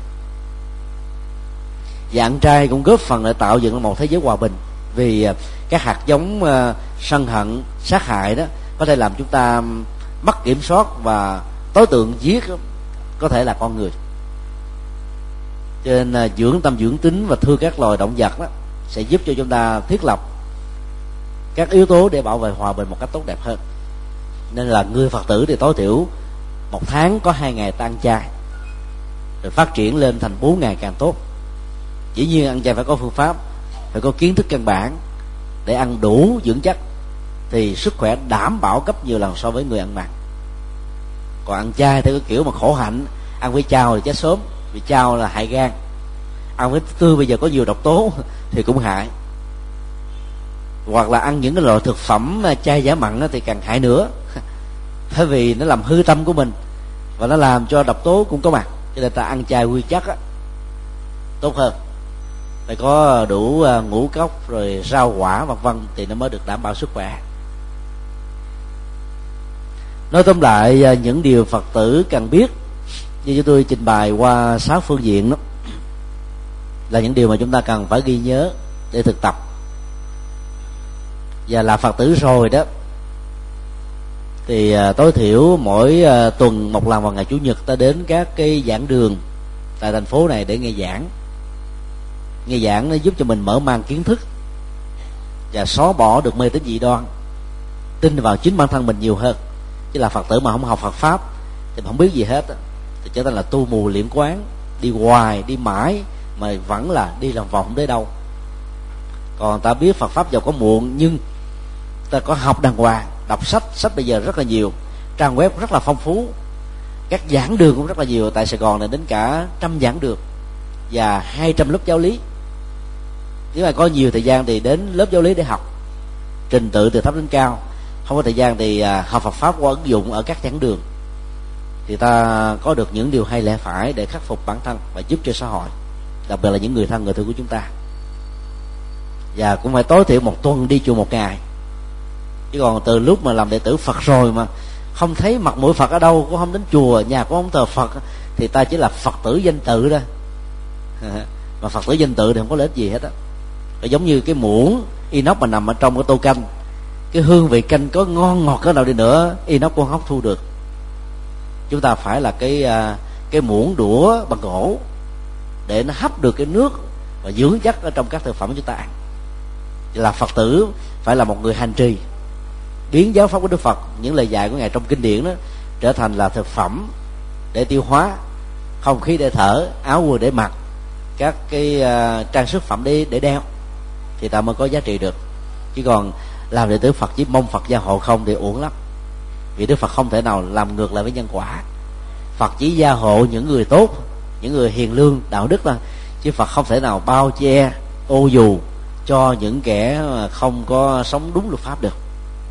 Và ăn chay cũng góp phần để tạo dựng một thế giới hòa bình, vì các hạt giống sân hận, sát hại đó có thể làm chúng ta mất kiểm soát, và đối tượng giết có thể là con người. Cho nên dưỡng tâm dưỡng tính và thương các loài động vật đó sẽ giúp cho chúng ta thiết lập các yếu tố để bảo vệ hòa bình một cách tốt đẹp hơn. Nên là người Phật tử thì tối thiểu một tháng có 2 ngày ta ăn chay, rồi phát triển lên thành 4 ngày càng tốt. Dĩ nhiên ăn chay phải có phương pháp, phải có kiến thức căn bản để ăn đủ dưỡng chất thì sức khỏe đảm bảo gấp nhiều lần so với người ăn mặn. Còn ăn chay theo cái kiểu mà khổ hạnh, ăn với chao thì chết sớm, vì chao là hại gan. Ăn với tươi bây giờ có nhiều độc tố thì cũng hại. Hoặc là ăn những cái loại thực phẩm chay giả mặn thì càng hại nữa, bởi vì nó làm hư tâm của mình và nó làm cho độc tố cũng có mặt. Cho nên ta ăn chay nguyên chất tốt hơn, phải có đủ ngũ cốc rồi rau quả vân vân thì nó mới được đảm bảo sức khỏe. Nói tóm lại, những điều Phật tử cần biết như chúng tôi trình bày qua 6 phương diện đó là những điều mà chúng ta cần phải ghi nhớ để thực tập. Và là Phật tử rồi đó thì tối thiểu mỗi tuần một lần vào ngày Chủ nhật ta đến các cái giảng đường tại thành phố này để nghe giảng. Nghe giảng nó giúp cho mình mở mang kiến thức và xóa bỏ được mê tín dị đoan, tin vào chính bản thân mình nhiều hơn. Chứ là Phật tử mà không học Phật pháp thì không biết gì hết thì trở thành là tu mù liệm quán, đi hoài đi mãi mà vẫn là đi lòng vòng đến đâu. Còn ta biết Phật pháp giàu có muộn, nhưng ta có học đàng hoàng, đọc sách bây giờ rất là nhiều, trang web rất là phong phú, các giảng đường cũng rất là nhiều. Tại Sài Gòn này đến cả 100 giảng đường và 200 lớp giáo lý. Nếu mà có nhiều thời gian thì đến lớp giáo lý để học trình tự từ thấp đến cao. Không có thời gian thì học Phật pháp qua ứng dụng ở các giảng đường, thì ta có được những điều hay lẽ phải để khắc phục bản thân và giúp cho xã hội, đặc biệt là những người thân người thương của chúng ta. Và cũng phải tối thiểu một tuần đi chùa một ngày. Chứ còn từ lúc mà làm đệ tử Phật rồi mà không thấy mặt mũi Phật ở đâu, cũng không đến chùa, nhà cũng không thờ Phật, thì ta chỉ là Phật tử danh tự đó. Mà Phật tử danh tự thì không có lợi ích gì hết á. Giống như cái muỗng inox mà nằm ở trong cái tô canh, cái hương vị canh có ngon ngọt cái nào đi nữa, inox cũng không hấp thu được. Chúng ta phải là cái muỗng đũa bằng gỗ để nó hấp được cái nước và dưỡng chất ở trong các thực phẩm của chúng ta ăn. Là Phật tử phải là một người hành trì, biến giáo pháp của Đức Phật, những lời dạy của Ngài trong kinh điển đó trở thành là thực phẩm để tiêu hóa, không khí để thở, áo quần để mặc, các cái trang sức phẩm để đeo, thì ta mới có giá trị được. Chứ còn làm đệ tử Phật chỉ mong Phật gia hộ không thì uổng lắm. Vì Đức Phật không thể nào làm ngược lại với nhân quả. Phật chỉ gia hộ những người tốt, những người hiền lương, đạo đức thôi, chứ Phật không thể nào bao che, ô dù cho những kẻ không có sống đúng luật pháp được.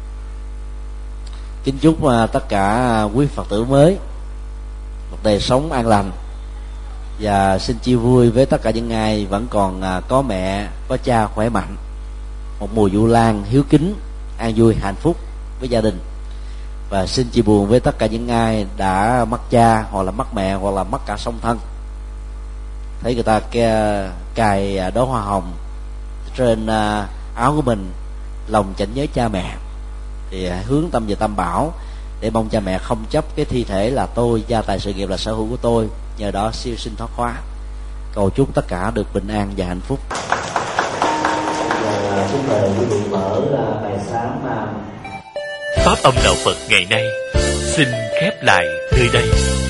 Kính chúc tất cả quý Phật tử mới một đời sống an lành, và xin chia vui với tất cả những ai vẫn còn có mẹ, có cha khỏe mạnh, một mùa Vu Lan hiếu kính, an vui, hạnh phúc với gia đình. Và xin chia buồn với tất cả những ai đã mất cha, hoặc là mất mẹ, hoặc là mất cả song thân. Thấy người ta cài đóa hoa hồng trên áo của mình, lòng chẳng nhớ cha mẹ, thì hướng tâm về Tam Bảo để mong cha mẹ không chấp cái thi thể là tôi, gia tài sự nghiệp là sở hữu của tôi, nhờ đó siêu sinh thoát hóa. Cầu chúc tất cả được bình an và hạnh phúc. Xin mời quý vị mở bài sáng Pháp âm đạo Phật ngày nay xin khép lại nơi đây.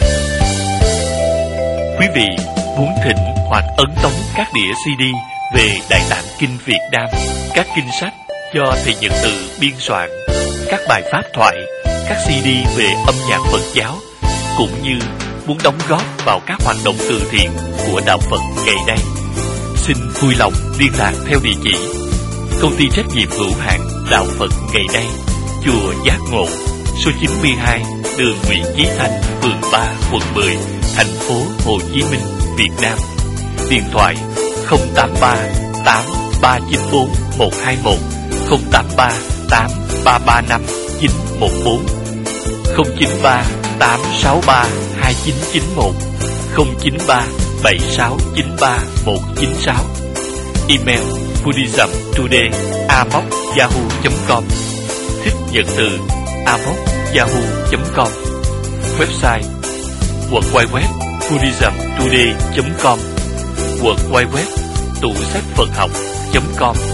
Quý vị muốn thỉnh hoặc ấn tống các đĩa CD về Đại Tạng Kinh Việt Nam, các kinh sách do thầy Nhật Từ biên soạn, các bài pháp thoại, các CD về âm nhạc Phật giáo, cũng như muốn đóng góp vào các hoạt động từ thiện của đạo Phật ngày nay, xin vui lòng liên lạc theo địa chỉ Công ty trách nhiệm hữu hạn Đạo Phật ngày nay, chùa Giác Ngộ, số 92, đường Nguyễn Chí Thanh, phường 3, quận 10, thành phố Hồ Chí Minh, Việt Nam. Điện thoại 083 8394 121, 083 8335 914, 093 863 2991, 093 7693 196. Email buddhismtoday@yahoo.com, thích nhận từ @yahoo.com. Website www.buddhismtoday.com, www.tủ sách Phật học.com.